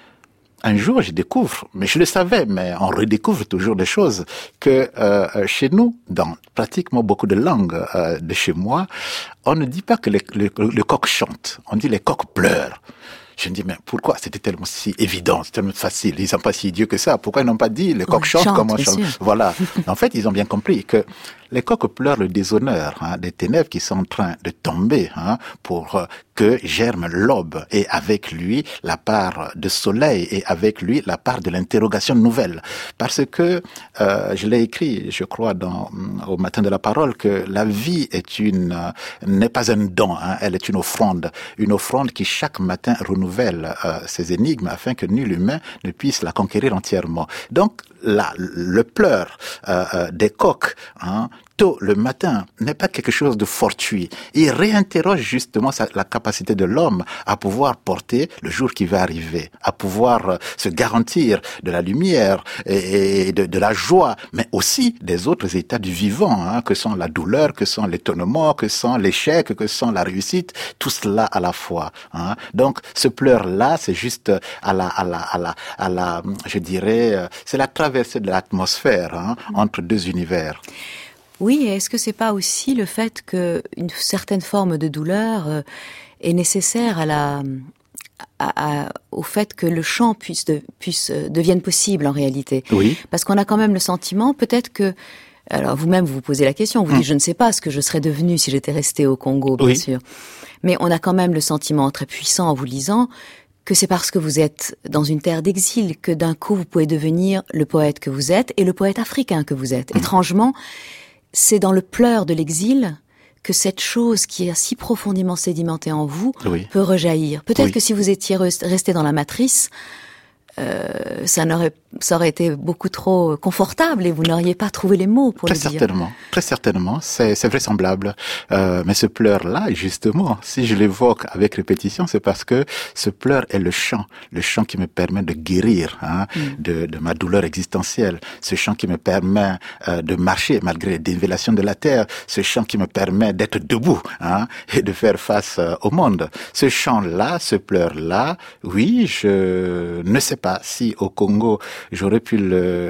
un jour, je découvre, mais je le savais, mais on redécouvre toujours des choses, que euh, chez nous, dans pratiquement beaucoup de langues euh, de chez moi, on ne dit pas que les, les, le coq chante, on dit les coqs pleurent. Je me dis, mais pourquoi? C'était tellement si évident, c'est tellement facile. Ils sont pas si idiots que ça. Pourquoi ils n'ont pas dit, les coqs chantent comme on chante? Voilà. En fait, ils ont bien compris que les coqs pleurent le déshonneur, hein, des ténèbres qui sont en train de tomber, hein, pour euh, que germe l'aube et avec lui la part de soleil et avec lui la part de l'interrogation nouvelle. Parce que euh, je l'ai écrit, je crois, dans au matin de la parole, que la vie est une euh, n'est pas un don, hein, elle est une offrande, une offrande qui chaque matin renouvelle euh, ses énigmes afin que nul humain ne puisse la conquérir entièrement. Donc la, le pleur euh, euh, des coqs, hein, tôt le matin, n'est pas quelque chose de fortuit. Il réinterroge justement sa, la capacité de l'homme à pouvoir porter le jour qui va arriver, à pouvoir euh, se garantir de la lumière et, et de, de la joie, mais aussi des autres états du vivant, hein, que sont la douleur, que sont l'étonnement, que sont l'échec, que sont la réussite, tout cela à la fois. Hein. Donc, ce pleur-là, c'est juste à la, à la, à la, à la, je dirais, c'est la traversée de l'atmosphère, hein, entre deux univers. Oui, et est-ce que c'est pas aussi le fait qu'une certaine forme de douleur euh, est nécessaire à la, à, à, au fait que le chant puisse, de, puisse euh, devienne possible en réalité? Oui. Parce qu'on a quand même le sentiment, peut-être que, alors vous-même vous vous posez la question, vous mmh. dites je ne sais pas ce que je serais devenu si j'étais resté au Congo, bien oui. sûr. Mais on a quand même le sentiment très puissant en vous lisant que c'est parce que vous êtes dans une terre d'exil que d'un coup vous pouvez devenir le poète que vous êtes et le poète africain que vous êtes. Mmh. Étrangement, c'est dans le pleur de l'exil que cette chose qui est si profondément sédimentée en vous oui. peut rejaillir. Peut-être oui. que si vous étiez resté dans la matrice, euh, ça n'aurait, ça aurait été beaucoup trop confortable et vous n'auriez pas trouvé les mots pour très le dire. Très certainement, très certainement, c'est, c'est vraisemblable. Euh, mais ce pleur-là, justement, si je l'évoque avec répétition, c'est parce que ce pleur est le chant, le chant qui me permet de guérir hein, mm. de, de ma douleur existentielle, ce chant qui me permet euh, de marcher malgré les dénivellations de la terre, ce chant qui me permet d'être debout hein, et de faire face euh, au monde. Ce chant-là, ce pleur-là, oui, je ne sais pas si au Congo j'aurais pu le,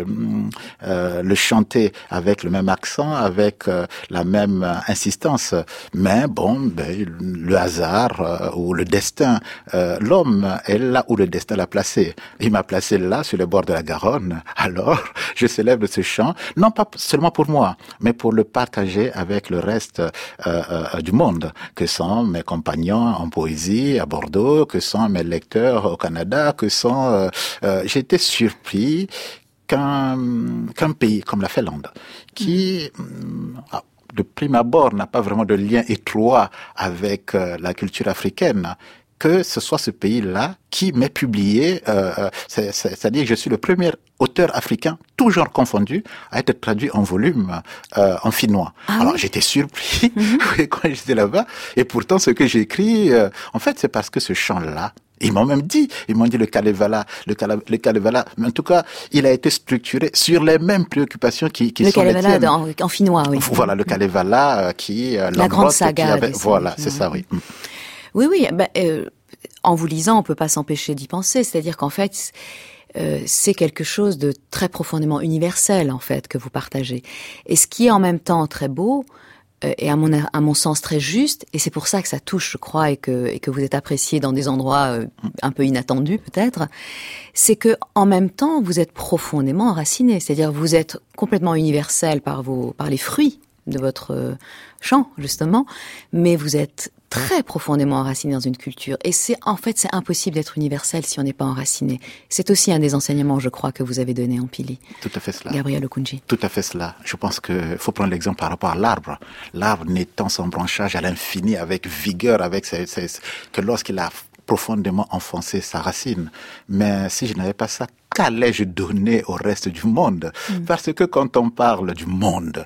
euh, le chanter avec le même accent, avec euh, la même euh, insistance. Mais bon, ben, le hasard euh, ou le destin, euh, l'homme est là où le destin l'a placé. Il m'a placé là, sur le bord de la Garonne. Alors, je célèbre ce chant, non pas seulement pour moi, mais pour le partager avec le reste euh, euh, du monde, que sont mes compagnons en poésie à Bordeaux, que sont mes lecteurs au Canada, que sont... Euh, Euh, j'ai été surpris qu'un, qu'un pays comme la Finlande, qui, euh, de prime abord, n'a pas vraiment de lien étroit avec euh, la culture africaine, que ce soit ce pays-là qui m'ait publié, euh, c'est, c'est, c'est-à-dire que je suis le premier auteur africain, tout genre confondu, à être traduit en volume euh, en finnois. Ah Alors oui? J'étais surpris mm-hmm. quand j'étais là-bas, et pourtant ce que j'écris, euh, en fait c'est parce que ce chant-là, ils m'ont même dit, ils m'ont dit le Kalevala, le, Kala, le Kalevala, mais en tout cas, il a été structuré sur les mêmes préoccupations qui, qui le sont les tiennes. Le Kalevala en, en finnois, oui. Voilà, le Kalevala euh, qui... Euh, la grande saga. Avait, voilà, c'est ça, oui. Oui, oui, ben, euh, en vous lisant, on peut pas s'empêcher d'y penser, c'est-à-dire qu'en fait... Euh, c'est quelque chose de très profondément universel, en fait, que vous partagez. Et ce qui est en même temps très beau, euh, et à mon, à mon sens très juste, et c'est pour ça que ça touche, je crois, et que, et que vous êtes apprécié dans des endroits euh, un peu inattendus, peut-être, c'est que en même temps, vous êtes profondément enraciné. C'est-à-dire, vous êtes complètement universel par vos, par les fruits de votre euh, chant, justement, mais vous êtes très profondément enraciné dans une culture. Et c'est, en fait, c'est impossible d'être universel si on n'est pas enraciné. C'est aussi un des enseignements, je crois, que vous avez donné en Pili. Tout à fait cela. Gabriel Okoundji. Tout à fait cela. Je pense que faut prendre l'exemple par rapport à l'arbre. L'arbre n'étend son branchage à l'infini avec vigueur, avec ses, ses, que lorsqu'il a profondément enfoncé sa racine. Mais si je n'avais pas ça, qu'allais-je donner au reste du monde? mmh. Parce que quand on parle du monde,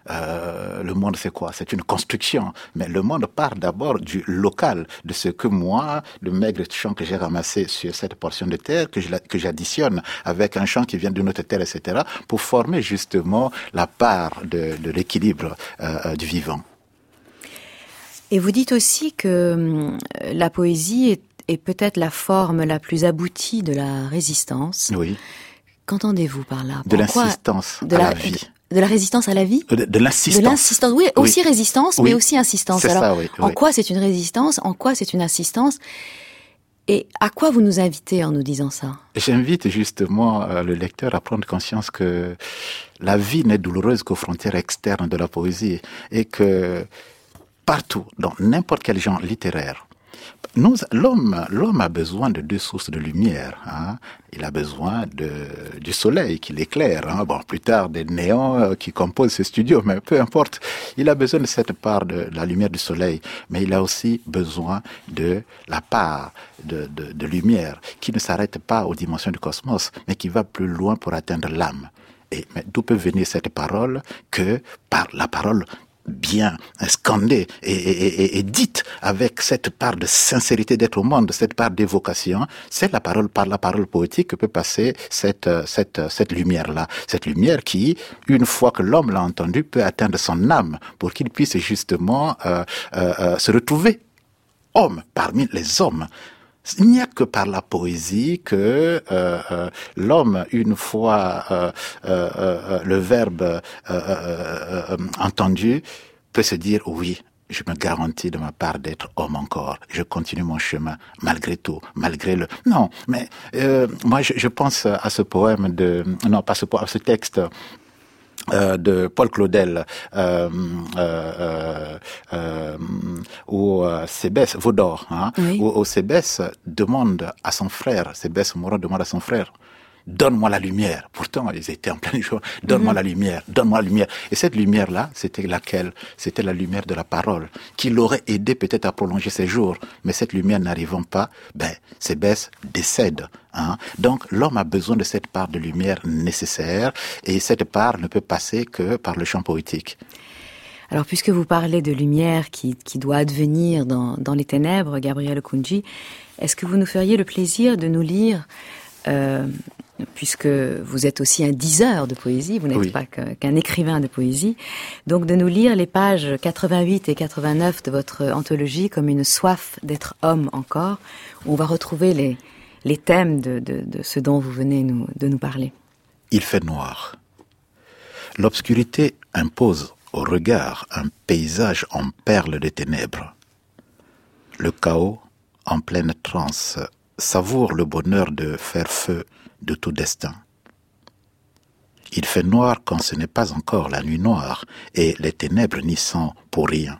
euh, le monde c'est quoi? C'est une construction. Mais le monde part d'abord du local, de ce que moi, le maigre champ que j'ai ramassé sur cette portion de terre, que, je, que j'additionne avec un champ qui vient d'une autre terre, et cetera, pour former justement la part de, de l'équilibre euh, du vivant. Et vous dites aussi que euh, la poésie est est peut-être la forme la plus aboutie de la résistance. Oui. Qu'entendez-vous par là? De Pourquoi l'insistance de à la, la vie. De, de la résistance à la vie? De, de l'insistance. De l'insistance, oui, oui. aussi résistance, oui. mais aussi insistance. C'est Alors, ça, oui, en oui. quoi c'est une résistance? En quoi c'est une insistance? Et à quoi vous nous invitez en nous disant ça? J'invite justement euh, le lecteur à prendre conscience que la vie n'est douloureuse qu'aux frontières externes de la poésie et que partout, dans n'importe quel genre littéraire, Nous, l'homme, l'homme a besoin de deux sources de lumière. Hein. Il a besoin de, du soleil qui l'éclaire. Hein. Bon, plus tard, des néons euh, qui composent ce studio, mais peu importe. Il a besoin de cette part de, de la lumière du soleil, mais il a aussi besoin de la part de, de, de lumière qui ne s'arrête pas aux dimensions du cosmos, mais qui va plus loin pour atteindre l'âme. Et mais d'où peut venir cette parole que par la parole bien scandée et, et, et, et dite avec cette part de sincérité d'être au monde, cette part d'évocation, c'est la parole, par la parole poétique que peut passer cette, cette, cette lumière-là. Cette lumière qui, une fois que l'homme l'a entendue, peut atteindre son âme pour qu'il puisse justement euh, euh, euh, se retrouver homme parmi les hommes. Il n'y a que par la poésie que euh, euh, l'homme, une fois euh, euh, euh, le verbe euh, euh, euh, entendu, peut se dire oui, je me garantis de ma part d'être homme encore. Je continue mon chemin malgré tout, malgré le. Non, mais euh, moi je, je pense à ce poème de, non pas ce poème, à ce texte. Euh, de Paul Claudel, euh, euh, euh, où euh, Sébès, Vaudor, hein, oui. où, où Sébès demande à son frère, Sébès Morin demande à son frère, donne-moi la lumière. Pourtant, ils étaient en plein jour. Donne-moi mm-hmm. la lumière, donne-moi la lumière. Et cette lumière-là, c'était laquelle? C'était la lumière de la parole, qui l'aurait aidé peut-être à prolonger ses jours. Mais cette lumière n'arrivant pas, ben, Sébès décède. Hein. Donc, l'homme a besoin de cette part de lumière nécessaire, et cette part ne peut passer que par le champ poétique. Alors, puisque vous parlez de lumière qui, qui doit advenir dans, dans les ténèbres, Gabriel Okoundji, est-ce que vous nous feriez le plaisir de nous lire euh, puisque vous êtes aussi un diseur de poésie, vous n'êtes oui. pas qu'un écrivain de poésie, donc de nous lire les pages quatre-vingt-huit et quatre-vingt-neuf de votre anthologie comme une soif d'être homme encore, où on va retrouver les, les thèmes de, de, de ce dont vous venez nous, de nous parler. Il fait noir. L'obscurité impose au regard un paysage en perles de ténèbres. Le chaos, en pleine transe, savoure le bonheur de faire feu de tout destin. Il fait noir quand ce n'est pas encore la nuit noire, et les ténèbres n'y sont pour rien.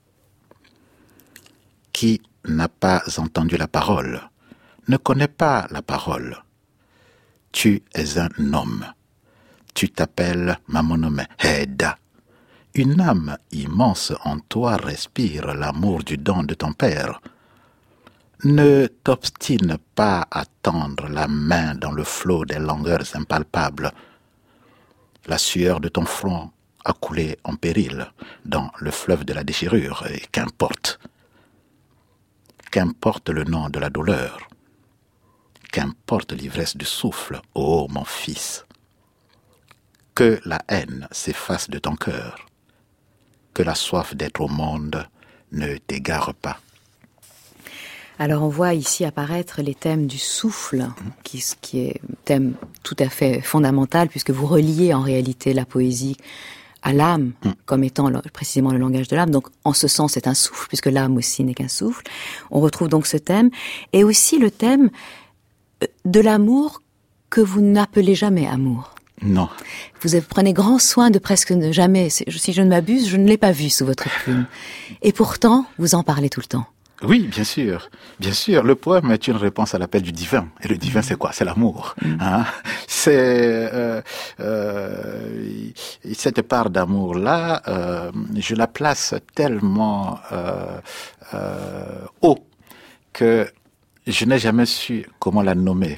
Qui n'a pas entendu la parole, ne connaît pas la parole. Tu es un homme. Tu t'appelles Mamonome Heda. Une âme immense en toi respire l'amour du don de ton père. Ne t'obstine pas à tendre la main dans le flot des longueurs impalpables. La sueur de ton front a coulé en péril dans le fleuve de la déchirure, et qu'importe. Qu'importe le nom de la douleur. Qu'importe l'ivresse du souffle, ô mon fils. Que la haine s'efface de ton cœur. Que la soif d'être au monde ne t'égare pas. Alors on voit ici apparaître les thèmes du souffle, qui, qui est un thème tout à fait fondamental, puisque vous reliez en réalité la poésie à l'âme, mm. comme étant le, précisément le langage de l'âme. Donc en ce sens c'est un souffle, puisque l'âme aussi n'est qu'un souffle. On retrouve donc ce thème, et aussi le thème de l'amour que vous n'appelez jamais amour. Non. Vous prenez grand soin de presque ne jamais, si je ne m'abuse, je ne l'ai pas vu sous votre plume. Et pourtant, vous en parlez tout le temps. Oui, bien sûr, bien sûr. Le poème est une réponse à l'appel du divin. Et le divin, c'est quoi? C'est l'amour. Mm. Hein? C'est euh, euh, cette part d'amour-là, euh, je la place tellement euh, euh, haut que je n'ai jamais su comment la nommer.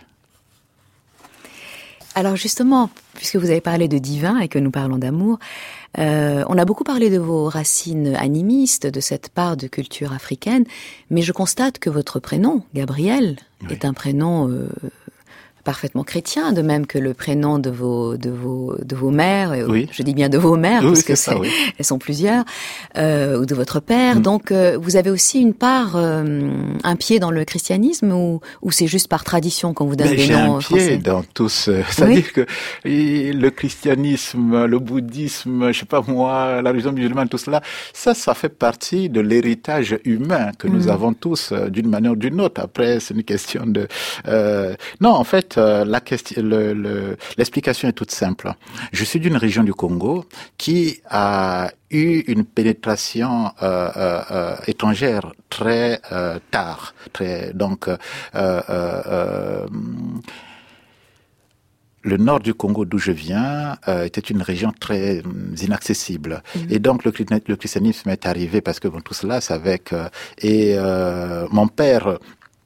Alors justement, puisque vous avez parlé de divin et que nous parlons d'amour, euh, on a beaucoup parlé de vos racines animistes, de cette part de culture africaine, mais je constate que votre prénom, Gabriel, oui. est un prénom euh, parfaitement chrétien, de même que le prénom de vos de vos de vos mères. Oui. Je dis bien de vos mères, oui, parce que c'est, ça, oui. elles sont plusieurs, euh, ou de votre père. Mm. Donc, euh, vous avez aussi une part, euh, un pied dans le christianisme, ou ou c'est juste par tradition qu'on vous donne Mais des j'ai noms un pied français. Dans tous, euh, c'est-à-dire oui. que le christianisme, le bouddhisme, je sais pas moi, la religion musulmane, tout cela, ça, ça fait partie de l'héritage humain que mm. nous avons tous, euh, d'une manière ou d'une autre. Après, c'est une question de, euh, non, en fait. fait, euh, la question, le, le, l'explication est toute simple. Je suis d'une région du Congo qui a eu une pénétration euh, euh, euh, étrangère très euh, tard, très donc euh, euh, euh, le nord du Congo d'où je viens euh, était une région très euh, inaccessible. Mmh. Et donc le, le christianisme est arrivé parce que bon, tout cela c'est avec euh, et euh, mon père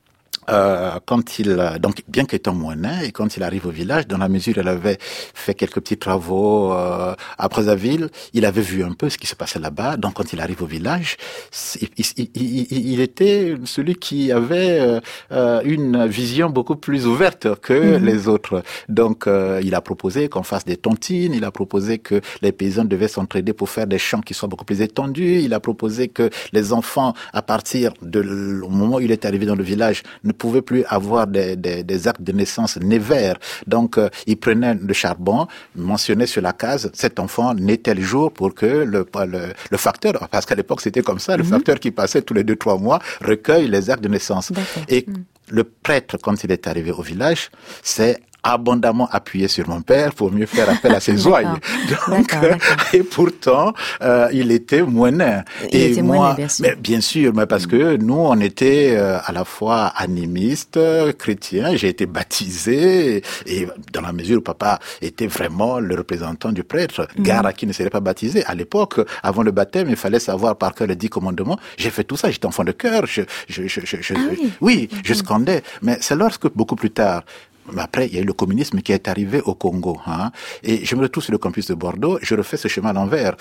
Euh, quand il, donc bien qu'étant moinet, et quand il arrive au village, dans la mesure où il avait fait quelques petits travaux euh, à Brazzaville, il avait vu un peu ce qui se passait là-bas. Donc quand il arrive au village, il, il, il, il était celui qui avait euh, une vision beaucoup plus ouverte que mmh. les autres. Donc euh, il a proposé qu'on fasse des tontines, il a proposé que les paysans devaient s'entraider pour faire des champs qui soient beaucoup plus étendus, il a proposé que les enfants, à partir du moment où il est arrivé dans le village, ne pouvaient plus avoir des, des, des actes de naissance nés verts. Donc, euh, il prenait le charbon, mentionnait sur la case, cet enfant naît tel jour pour que le, le, le facteur, parce qu'à l'époque c'était comme ça, le mm-hmm. facteur qui passait tous les deux, trois mois, recueille les actes de naissance. D'accord. Et mm. le prêtre, quand il est arrivé au village, c'est abondamment appuyé sur mon père pour mieux faire appel à ses ouailles. Donc, d'accord, d'accord. Et pourtant, euh, il était moinet. Il et était moi, moinet, bien sûr. Mais bien sûr, mais parce que nous, on était euh, à la fois animistes, chrétiens. J'ai été baptisé et dans la mesure où papa était vraiment le représentant du prêtre, mmh. gare à qui ne serait pas baptisé. À l'époque, avant le baptême, il fallait savoir par cœur les dix commandements. J'ai fait tout ça. J'étais enfant de cœur. Je, je, je, je, je, ah, oui, oui mmh. je scandais. Mais c'est lorsque beaucoup plus tard. Mais après, il y a eu le communisme qui est arrivé au Congo. Hein, et je me retrouve sur le campus de Bordeaux, je refais ce chemin à l'envers.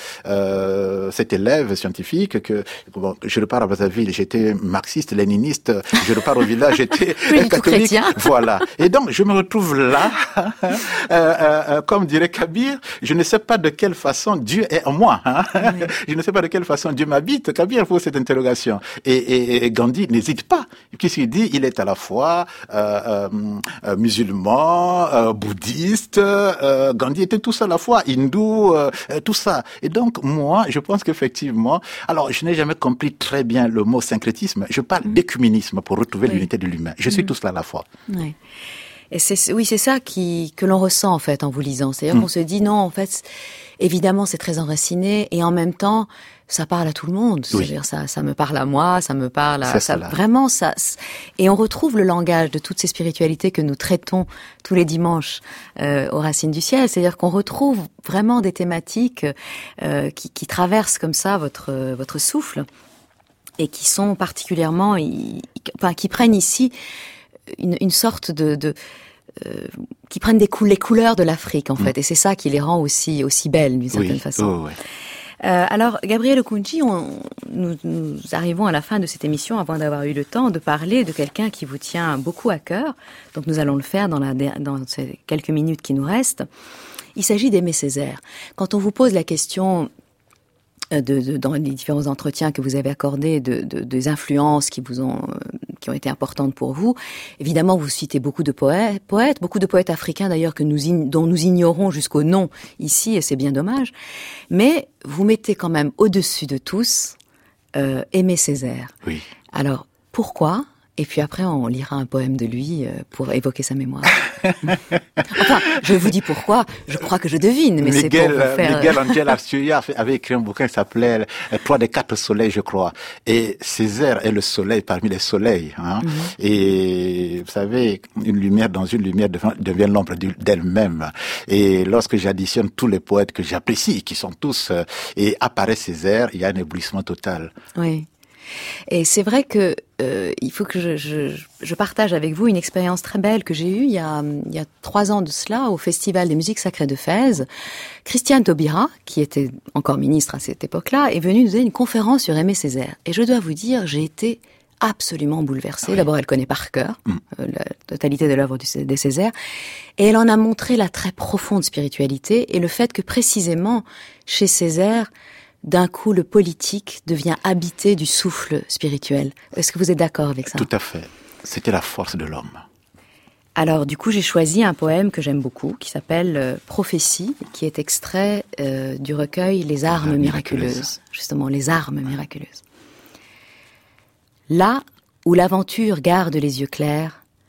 Euh, cet élève scientifique, que bon, je repars à Brazzaville, j'étais marxiste, léniniste, je repars au village, j'étais catholique. Voilà. Et donc, je me retrouve là, euh, euh, comme dirait Kabir, je ne sais pas de quelle façon Dieu est en moi. Hein, oui. Je ne sais pas de quelle façon Dieu m'habite. Kabir pose cette interrogation. Et, et, et Gandhi n'hésite pas. Puisqu'il dit, il est à la fois euh, euh, euh, musulman, musulman, euh, bouddhiste, euh, Gandhi était tout ça à la fois, hindou, euh, tout ça. Et donc, moi, je pense qu'effectivement, alors, je n'ai jamais compris très bien le mot syncrétisme. Je parle mmh. d'écuménisme pour retrouver oui. l'unité de l'humain. Je suis mmh. tout cela à la fois. Oui. Et c'est, oui, c'est ça qui, que l'on ressent, en fait, en vous lisant. C'est-à-dire mmh. qu'on se dit, non, en fait, évidemment, c'est très enraciné, et en même temps, ça parle à tout le monde. Oui. C'est-à-dire, ça, ça me parle à moi, ça me parle à, ça, vraiment, ça, et on retrouve le langage de toutes ces spiritualités que nous traitons tous les dimanches, euh, aux Racines du Ciel. C'est-à-dire qu'on retrouve vraiment des thématiques, euh, qui, qui traversent comme ça votre, votre souffle, et qui sont particulièrement, y, enfin, qui prennent ici une, une sorte de, de euh, qui prennent des cou- les couleurs de l'Afrique, en fait. Mmh. Et c'est ça qui les rend aussi, aussi belles, d'une certaine oui. façon. Oh, ouais. Euh, alors, Gabriel Okoundji, on, nous, nous arrivons à la fin de cette émission avant d'avoir eu le temps de parler de quelqu'un qui vous tient beaucoup à cœur. Donc, nous allons le faire dans, la, dans ces quelques minutes qui nous restent. Il s'agit d'Aimé Césaire. Quand on vous pose la question de, de, dans les différents entretiens que vous avez accordés, de, de, des influences qui vous ont, qui ont été importantes pour vous, évidemment, vous citez beaucoup de poètes, poètes beaucoup de poètes africains d'ailleurs que nous, dont nous ignorons jusqu'au nom ici, et c'est bien dommage. Mais vous mettez quand même au-dessus de tous euh, Aimé Césaire. Oui. Alors, pourquoi ? Et puis après, on lira un poème de lui pour évoquer sa mémoire. Enfin, je vous dis pourquoi, je crois que je devine, mais Miguel, c'est pour vous faire... Miguel Angel Arcueil avait écrit un bouquin qui s'appelait « Trois des quatre soleils », je crois. Et Césaire est le soleil parmi les soleils. Hein. Mm-hmm. Et vous savez, une lumière dans une lumière devient l'ombre d'elle-même. Et lorsque j'additionne tous les poètes que j'apprécie, qui sont tous... Et apparaît Césaire, il y a un éblouissement total. Oui. Et c'est vrai que euh, il faut que je, je, je partage avec vous une expérience très belle que j'ai eue il y a, il y a trois ans de cela au Festival des musiques sacrées de Fès. Christiane Taubira, qui était encore ministre à cette époque-là, est venue nous donner une conférence sur Aimé Césaire. Et je dois vous dire, j'ai été absolument bouleversée. Oui. D'abord, elle connaît par cœur mmh. euh, la totalité de l'œuvre de Césaire. Et elle en a montré la très profonde spiritualité et le fait que précisément, chez Césaire, d'un coup, le politique devient habité du souffle spirituel. Est-ce que vous êtes d'accord avec ça ? Tout à fait. C'était la force de l'homme. Alors, du coup, j'ai choisi un poème que j'aime beaucoup, qui s'appelle euh, « Prophétie », qui est extrait euh, du recueil « Les armes miraculeuses miraculeuse. ». Justement, les armes « Là où l'aventure garde les yeux clairs,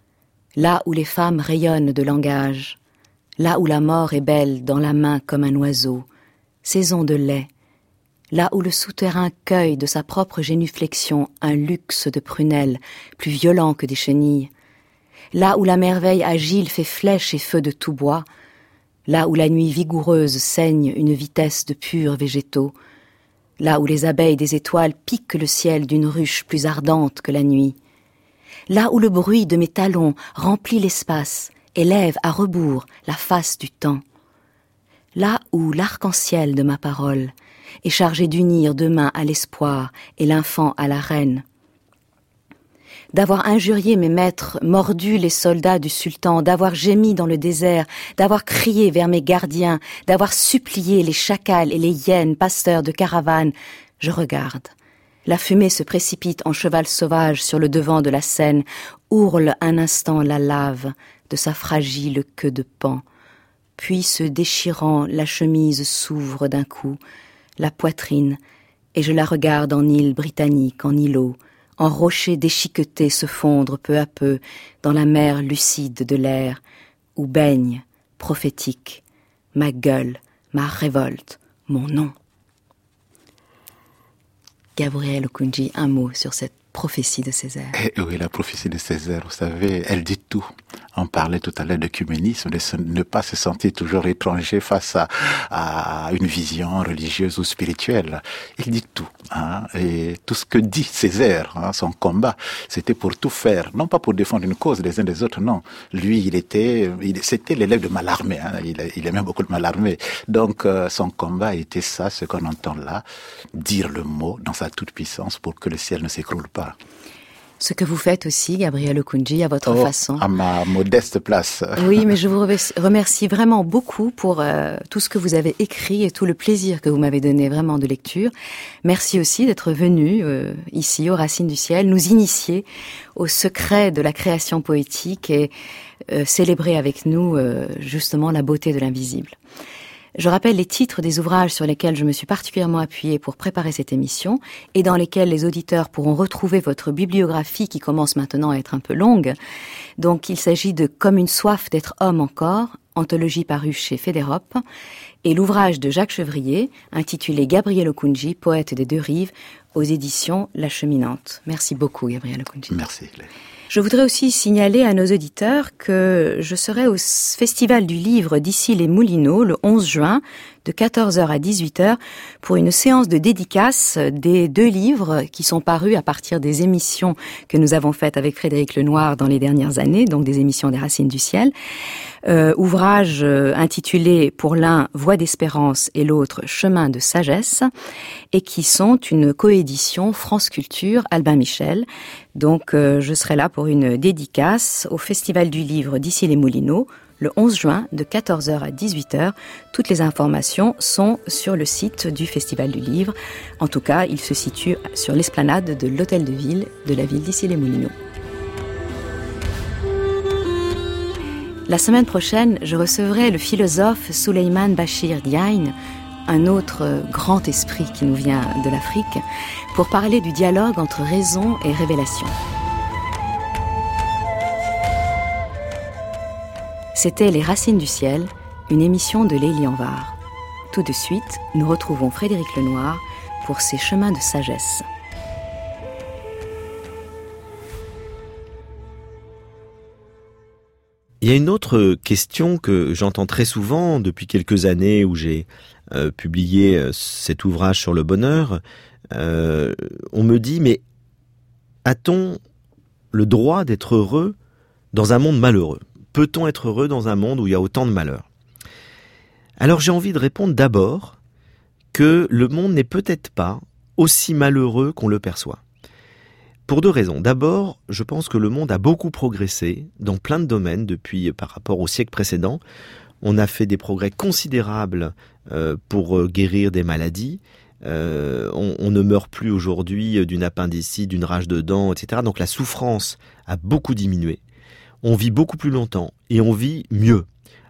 là où les femmes rayonnent de langage, là où la mort est belle dans la main comme un oiseau, saison de lait, là où le souterrain cueille de sa propre génuflexion un luxe de prunelles plus violent que des chenilles, là où la merveille agile fait flèche et feu de tout bois, là où la nuit vigoureuse saigne une vitesse de purs végétaux, là où les abeilles des étoiles piquent le ciel d'une ruche plus ardente que la nuit, là où le bruit de mes talons remplit l'espace et lève à rebours la face du temps, là où l'arc-en-ciel de ma parole est chargé d'unir demain à l'espoir et l'infant à la reine, d'avoir injurié mes maîtres, mordu les soldats du sultan, d'avoir gémi dans le désert, d'avoir crié vers mes gardiens, d'avoir supplié les chacals et les hyènes, pasteurs de caravanes, je regarde. La fumée se précipite en cheval sauvage sur le devant de la scène, ourle un instant la lave de sa fragile queue de paon, puis se déchirant, la chemise s'ouvre d'un coup, la poitrine, et je la regarde en île britannique, en îlot, en rochers déchiquetés se fondre peu à peu dans la mer lucide de l'air, où baigne, prophétique, ma gueule, ma révolte, mon nom. Gabriel Okoundji, un mot sur cette prophétie de Césaire. Et oui, la prophétie de Césaire, vous savez, elle dit tout. On parlait tout à l'heure d'œcuménisme, de ne pas se sentir toujours étranger face à, à une vision religieuse ou spirituelle. Il dit tout. Hein, et tout ce que dit Césaire, hein, son combat, c'était pour tout faire. Non pas pour défendre une cause des uns des autres, non. Lui, il était, il, c'était l'élève de Mallarmé. Hein, il, il aimait beaucoup de Mallarmé. Donc, euh, son combat était ça, ce qu'on entend là, dire le mot dans sa toute puissance pour que le ciel ne s'écroule pas. Ce que vous faites aussi, Gabriel Okoundji, à votre oh, façon. À ma modeste place. Oui, mais je vous remercie vraiment beaucoup pour euh, tout ce que vous avez écrit et tout le plaisir que vous m'avez donné vraiment de lecture. Merci aussi d'être venu euh, ici, aux Racines du Ciel, nous initier au secret de la création poétique et euh, célébrer avec nous euh, justement la beauté de l'invisible. Je rappelle les titres des ouvrages sur lesquels je me suis particulièrement appuyée pour préparer cette émission et dans lesquels les auditeurs pourront retrouver votre bibliographie qui commence maintenant à être un peu longue. Donc il s'agit de Comme une soif d'être homme encore, anthologie parue chez Fédérope, et l'ouvrage de Jacques Chevrier intitulé Gabriel Okoundji, poète des deux rives, aux éditions La Cheminante. Merci beaucoup, Gabriel Okoundji. Merci. Je voudrais aussi signaler à nos auditeurs que je serai au Festival du Livre d'Issy-les-Moulineaux le onze juin de quatorze heures à dix-huit heures pour une séance de dédicace des deux livres qui sont parus à partir des émissions que nous avons faites avec Frédéric Lenoir dans les dernières années, donc des émissions des Racines du Ciel. Euh, ouvrage euh, intitulé pour l'un Voix d'espérance et l'autre Chemin de sagesse, et qui sont une coédition France Culture Albin Michel. Donc euh, je serai là pour une dédicace au Festival du Livre d'Issy-les-Moulineaux le onze juin de quatorze heures à dix-huit heures. Toutes les informations sont sur le site du Festival du Livre. En tout cas, il se situe sur l'esplanade de l'Hôtel de Ville de la ville d'Issy-les-Moulineaux. La semaine prochaine, je recevrai le philosophe Souleymane Bachir Diagne, un autre grand esprit qui nous vient de l'Afrique, pour parler du dialogue entre raison et révélation. C'était Les Racines du Ciel, une émission de Lélie Anvar. Tout de suite, nous retrouvons Frédéric Lenoir pour ses chemins de sagesse. Il y a une autre question que j'entends très souvent depuis quelques années où j'ai euh, publié cet ouvrage sur le bonheur. Euh, on me dit, mais a-t-on le droit d'être heureux dans un monde malheureux ? Peut-on être heureux dans un monde où il y a autant de malheur ? Alors j'ai envie de répondre d'abord que le monde n'est peut-être pas aussi malheureux qu'on le perçoit. Pour deux raisons. D'abord, je pense que le monde a beaucoup progressé dans plein de domaines depuis par rapport au siècle précédent. On a fait des progrès considérables euh, pour guérir des maladies. Euh, on, on ne meurt plus aujourd'hui d'une appendicite, d'une rage de dents, et cetera. Donc la souffrance a beaucoup diminué. On vit beaucoup plus longtemps et on vit mieux.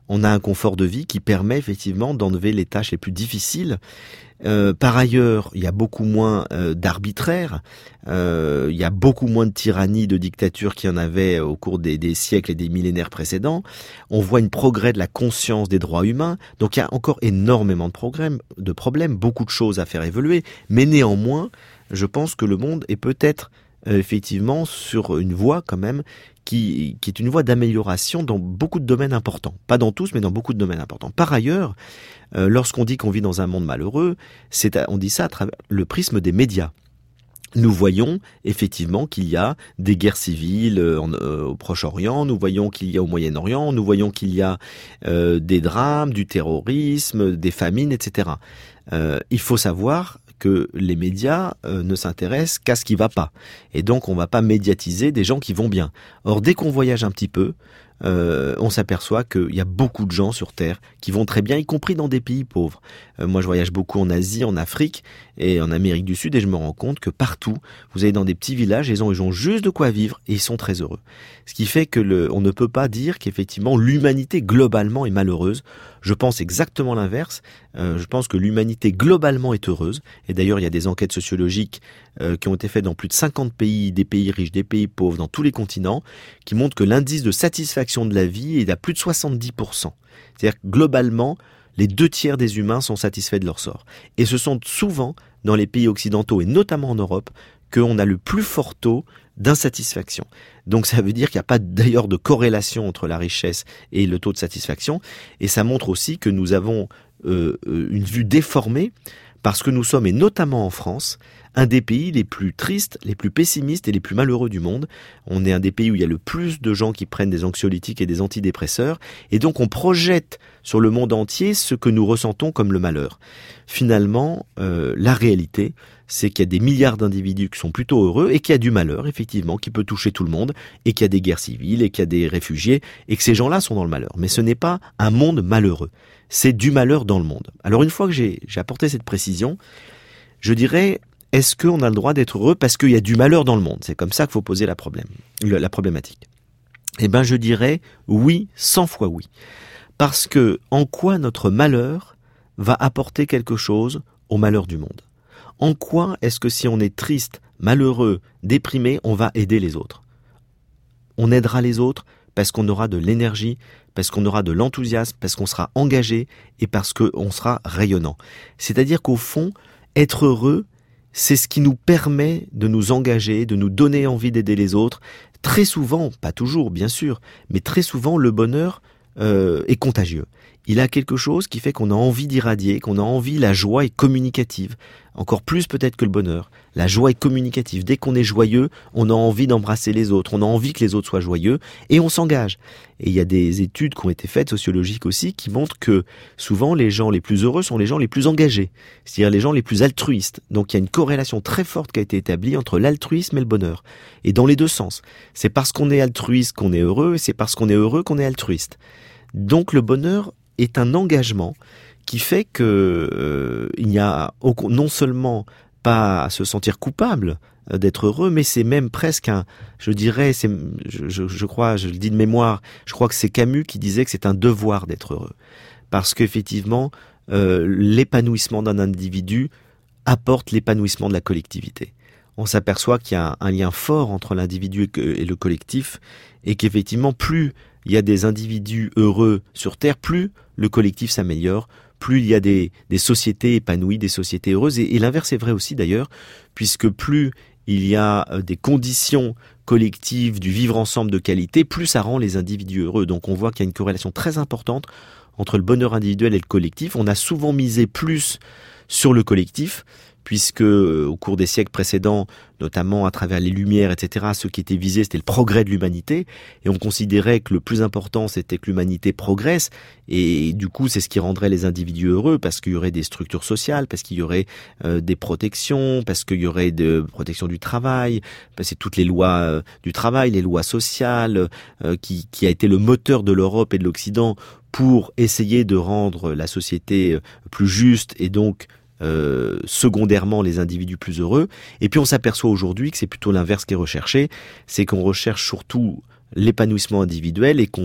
on a un confort de vie qui permet effectivement d'enlever les tâches les plus difficiles. Euh, par ailleurs, il y a beaucoup moins euh, d'arbitraire, euh, il y a beaucoup moins de tyrannie, de dictature qu'il y en avait au cours des, des siècles et des millénaires précédents. On voit une progrès de la conscience des droits humains, donc il y a encore énormément de, progrès, de problèmes, beaucoup de choses à faire évoluer, mais néanmoins, je pense que le monde est peut-être euh, effectivement sur une voie quand même qui, qui est une voie d'amélioration dans beaucoup de domaines importants. Pas dans tous, mais dans beaucoup de domaines importants. Par ailleurs, euh, lorsqu'on dit qu'on vit dans un monde malheureux, c'est à, on dit ça à travers le prisme des médias. Nous voyons effectivement qu'il y a des guerres civiles en, euh, au Proche-Orient, nous voyons qu'il y a au Moyen-Orient, nous voyons qu'il y a euh, des drames, du terrorisme, des famines, et cetera. Euh, il faut savoir que les médias euh, ne s'intéressent qu'à ce qui va pas. Et donc on va pas médiatiser des gens qui vont bien. Or dès qu'on voyage un petit peu, euh, on s'aperçoit qu'il y a beaucoup de gens sur Terre qui vont très bien, y compris dans des pays pauvres. Euh, moi je voyage beaucoup en Asie, en Afrique et en Amérique du Sud et je me rends compte que partout, vous allez dans des petits villages, les gens ils ont juste de quoi vivre et ils sont très heureux. Ce qui fait que le, on ne peut pas dire qu'effectivement l'humanité globalement est malheureuse. Je pense exactement l'inverse. Euh, je pense que l'humanité globalement est heureuse. Et d'ailleurs, il y a des enquêtes sociologiques euh, qui ont été faites dans plus de cinquante pays, des pays riches, des pays pauvres, dans tous les continents, qui montrent que l'indice de satisfaction de la vie est à plus de soixante-dix pour cent. C'est-à-dire que globalement, les deux tiers des humains sont satisfaits de leur sort. Et ce sont souvent dans les pays occidentaux, et notamment en Europe, qu'on a le plus fort taux d'insatisfaction. Donc ça veut dire qu'il n'y a pas d'ailleurs de corrélation entre la richesse et le taux de satisfaction. Et ça montre aussi que nous avons euh, une vue déformée parce que nous sommes, et notamment en France, un des pays les plus tristes, les plus pessimistes et les plus malheureux du monde. On est un des pays où il y a le plus de gens qui prennent des anxiolytiques et des antidépresseurs. Et donc on projette sur le monde entier ce que nous ressentons comme le malheur. Finalement, euh, la réalité, c'est qu'il y a des milliards d'individus qui sont plutôt heureux et qu'il y a du malheur, effectivement, qui peut toucher tout le monde, et qu'il y a des guerres civiles, et qu'il y a des réfugiés, et que ces gens-là sont dans le malheur. Mais ce n'est pas un monde malheureux. C'est du malheur dans le monde. Alors une fois que j'ai, j'ai apporté cette précision, je dirais, est-ce qu'on a le droit d'être heureux parce qu'il y a du malheur dans le monde ? C'est comme ça qu'il faut poser la, problème, la problématique. Eh bien, je dirais oui, cent fois oui. Parce que en quoi notre malheur va apporter quelque chose au malheur du monde ? En quoi est-ce que si on est triste, malheureux, déprimé, on va aider les autres ? On aidera les autres parce qu'on aura de l'énergie, parce qu'on aura de l'enthousiasme, parce qu'on sera engagé et parce qu'on sera rayonnant. C'est-à-dire qu'au fond, être heureux, c'est ce qui nous permet de nous engager, de nous donner envie d'aider les autres. Très souvent, pas toujours bien sûr, mais très souvent le bonheur euh, est contagieux. Il a quelque chose qui fait qu'on a envie d'irradier, qu'on a envie, la joie est communicative. Encore plus peut-être que le bonheur. La joie est communicative. Dès qu'on est joyeux, on a envie d'embrasser les autres, on a envie que les autres soient joyeux et on s'engage. Et il y a des études qui ont été faites, sociologiques aussi, qui montrent que souvent les gens les plus heureux sont les gens les plus engagés, c'est-à-dire les gens les plus altruistes. Donc il y a une corrélation très forte qui a été établie entre l'altruisme et le bonheur. Et dans les deux sens. C'est parce qu'on est altruiste qu'on est heureux et c'est parce qu'on est heureux qu'on est altruiste. Donc le bonheur est un engagement qui fait que euh, il n'y a non seulement pas à se sentir coupable d'être heureux, mais c'est même presque un, je dirais, c'est, je, je, je crois, je le dis de mémoire, je crois que c'est Camus qui disait que c'est un devoir d'être heureux, parce qu'effectivement, euh, l'épanouissement d'un individu apporte l'épanouissement de la collectivité. On s'aperçoit qu'il y a un, un lien fort entre l'individu et le collectif, et qu'effectivement, plus il y a des individus heureux sur Terre, plus le collectif s'améliore, plus il y a des, des sociétés épanouies, des sociétés heureuses. Et, et l'inverse est vrai aussi d'ailleurs, puisque plus il y a des conditions collectives du vivre ensemble de qualité, plus ça rend les individus heureux. Donc on voit qu'il y a une corrélation très importante entre le bonheur individuel et le collectif. On a souvent misé plus sur le collectif, puisque au cours des siècles précédents, notamment à travers les Lumières, et cetera, ce qui était visé, c'était le progrès de l'humanité, et on considérait que le plus important, c'était que l'humanité progresse, et du coup, c'est ce qui rendrait les individus heureux, parce qu'il y aurait des structures sociales, parce qu'il y aurait euh, des protections, parce qu'il y aurait de protection du travail, parce que c'est toutes les lois euh, du travail, les lois sociales, euh, qui, qui a été le moteur de l'Europe et de l'Occident pour essayer de rendre la société plus juste, et donc Euh, secondairement les individus plus heureux. Et puis on s'aperçoit aujourd'hui que c'est plutôt l'inverse qui est recherché, c'est qu'on recherche surtout l'épanouissement individuel et qu'on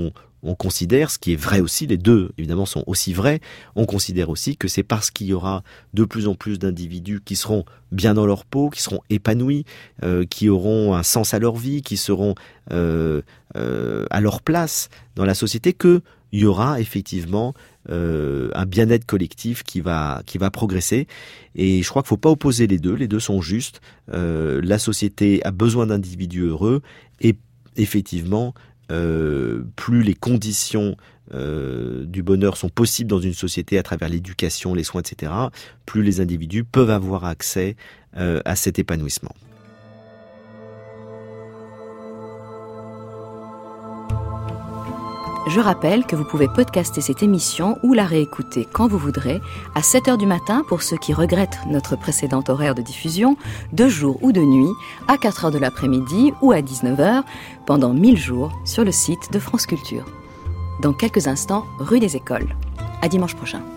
on considère, ce qui est vrai aussi, les deux évidemment sont aussi vrais, on considère aussi que c'est parce qu'il y aura de plus en plus d'individus qui seront bien dans leur peau, qui seront épanouis, euh, qui auront un sens à leur vie, qui seront euh, euh, à leur place dans la société, qu'il y aura effectivement euh, un bien-être collectif qui va, qui va progresser. Et je crois qu'il ne faut pas opposer les deux, les deux sont justes. Euh, la société a besoin d'individus heureux et effectivement, euh, plus les conditions euh, du bonheur sont possibles dans une société à travers l'éducation, les soins, et cetera, plus les individus peuvent avoir accès euh, à cet épanouissement. Je rappelle que vous pouvez podcaster cette émission ou la réécouter quand vous voudrez, à sept heures du matin pour ceux qui regrettent notre précédent horaire de diffusion, de jour ou de nuit, à quatre heures de l'après-midi ou à dix-neuf heures, pendant mille jours sur le site de France Culture. Dans quelques instants, rue des Écoles. À dimanche prochain.